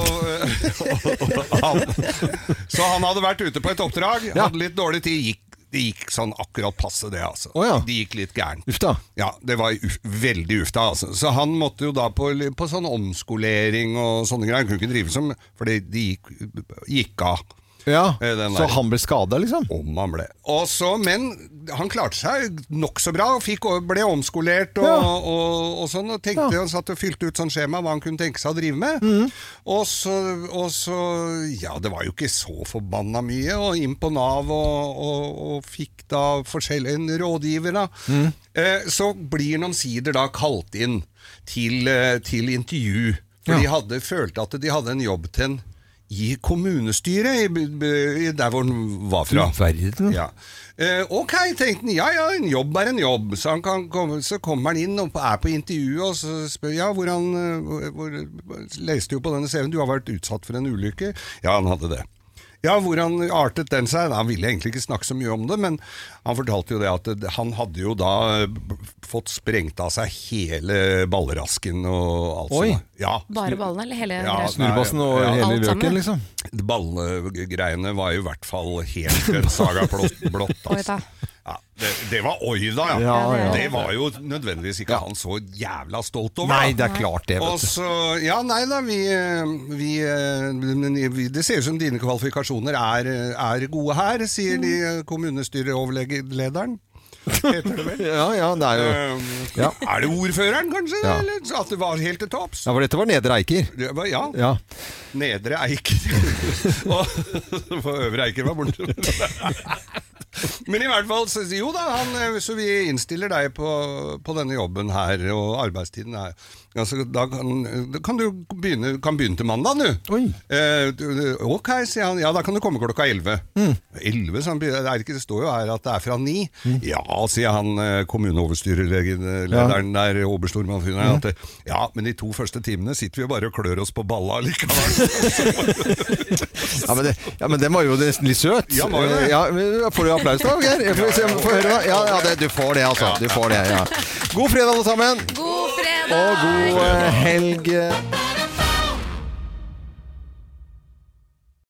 så han hadde vært ute på et oppdrag, hadde litt dårlig tid, det gikk sånn akkurat passe det, altså. Det gikk litt gærent. Ufta? Ja, det var veldig ufta, altså. Så han måtte jo da på sånn omskolering og sånne greier. Han kunne ikke drive som, for det gikk av. Ja, så han ble skadet liksom? Om han ble. Men han klarte seg nok så bra, ble omskolert og sånn, og tenkte han satt og fylte ut sånn skjema hva han kunne tenke seg å drive med. Og så, ja, det var jo ikke så forbanna mye, og inn på Nav og fikk da en rådgiver da. Så blir han omsider da kalt inn til intervju, for de følte at de hadde en jobb til en I kommunestyret der hvor han var fra. Ja. Ok, tenkte han, en jobb en jobb. Så kommer han inn og på intervjuet, og så spør jeg, leste jo på denne serien, du har vært utsatt for en ulykke. Ja, han hadde det. Ja, hvordan artet den seg? Han ville egentlig ikke snakke så mye om det, men han fortalte jo det at han hadde jo da fått sprengt av seg hele ballerasken og alt sånt. Ja. Bare ballene, eller hele snurrebassen og hele løken, liksom? Ballegreiene var jo I hvert fall helt en saga blått. Altså. Ja, det var oi da, ja. Det var jo nødvendigvis ikke han så jævla stolt over. Nei, det klart det, vet du. Og så, ja, nei da, det ser ut som dine kvalifikasjoner er gode her, sier de kommunestyreoverlederen. heter det vel? Ja, det er jo ja. Er det ordføreren, kanskje? Ja. Eller at det var helt til topps? Ja, for dette var Nedre Eiker. Ja. Nedre Eiker. For Øvre Eiker var borte. Men i hvert fall, jo da, så vi innstiller deg på denne jobben her, og arbeidstiden her. Altså, da kan du begynne til mandag, du. Ok, sier han. Ja, da kan du komme klokka 11. 11, så det står jo her at det er fra 9. Ja, sier han, kommuneoverstyrelederen der, oberstormannfunnet, at ja, men de 2 første timene sitter vi bare og klør oss på balla likevel. men det var jo nesten litt søt. Ja, var jo det. Ja, får du applaus da, Geir? Jeg får høre da. Ja, du får det, altså. Du får det, ja. God fredag alle sammen. God fredag. Og god helg.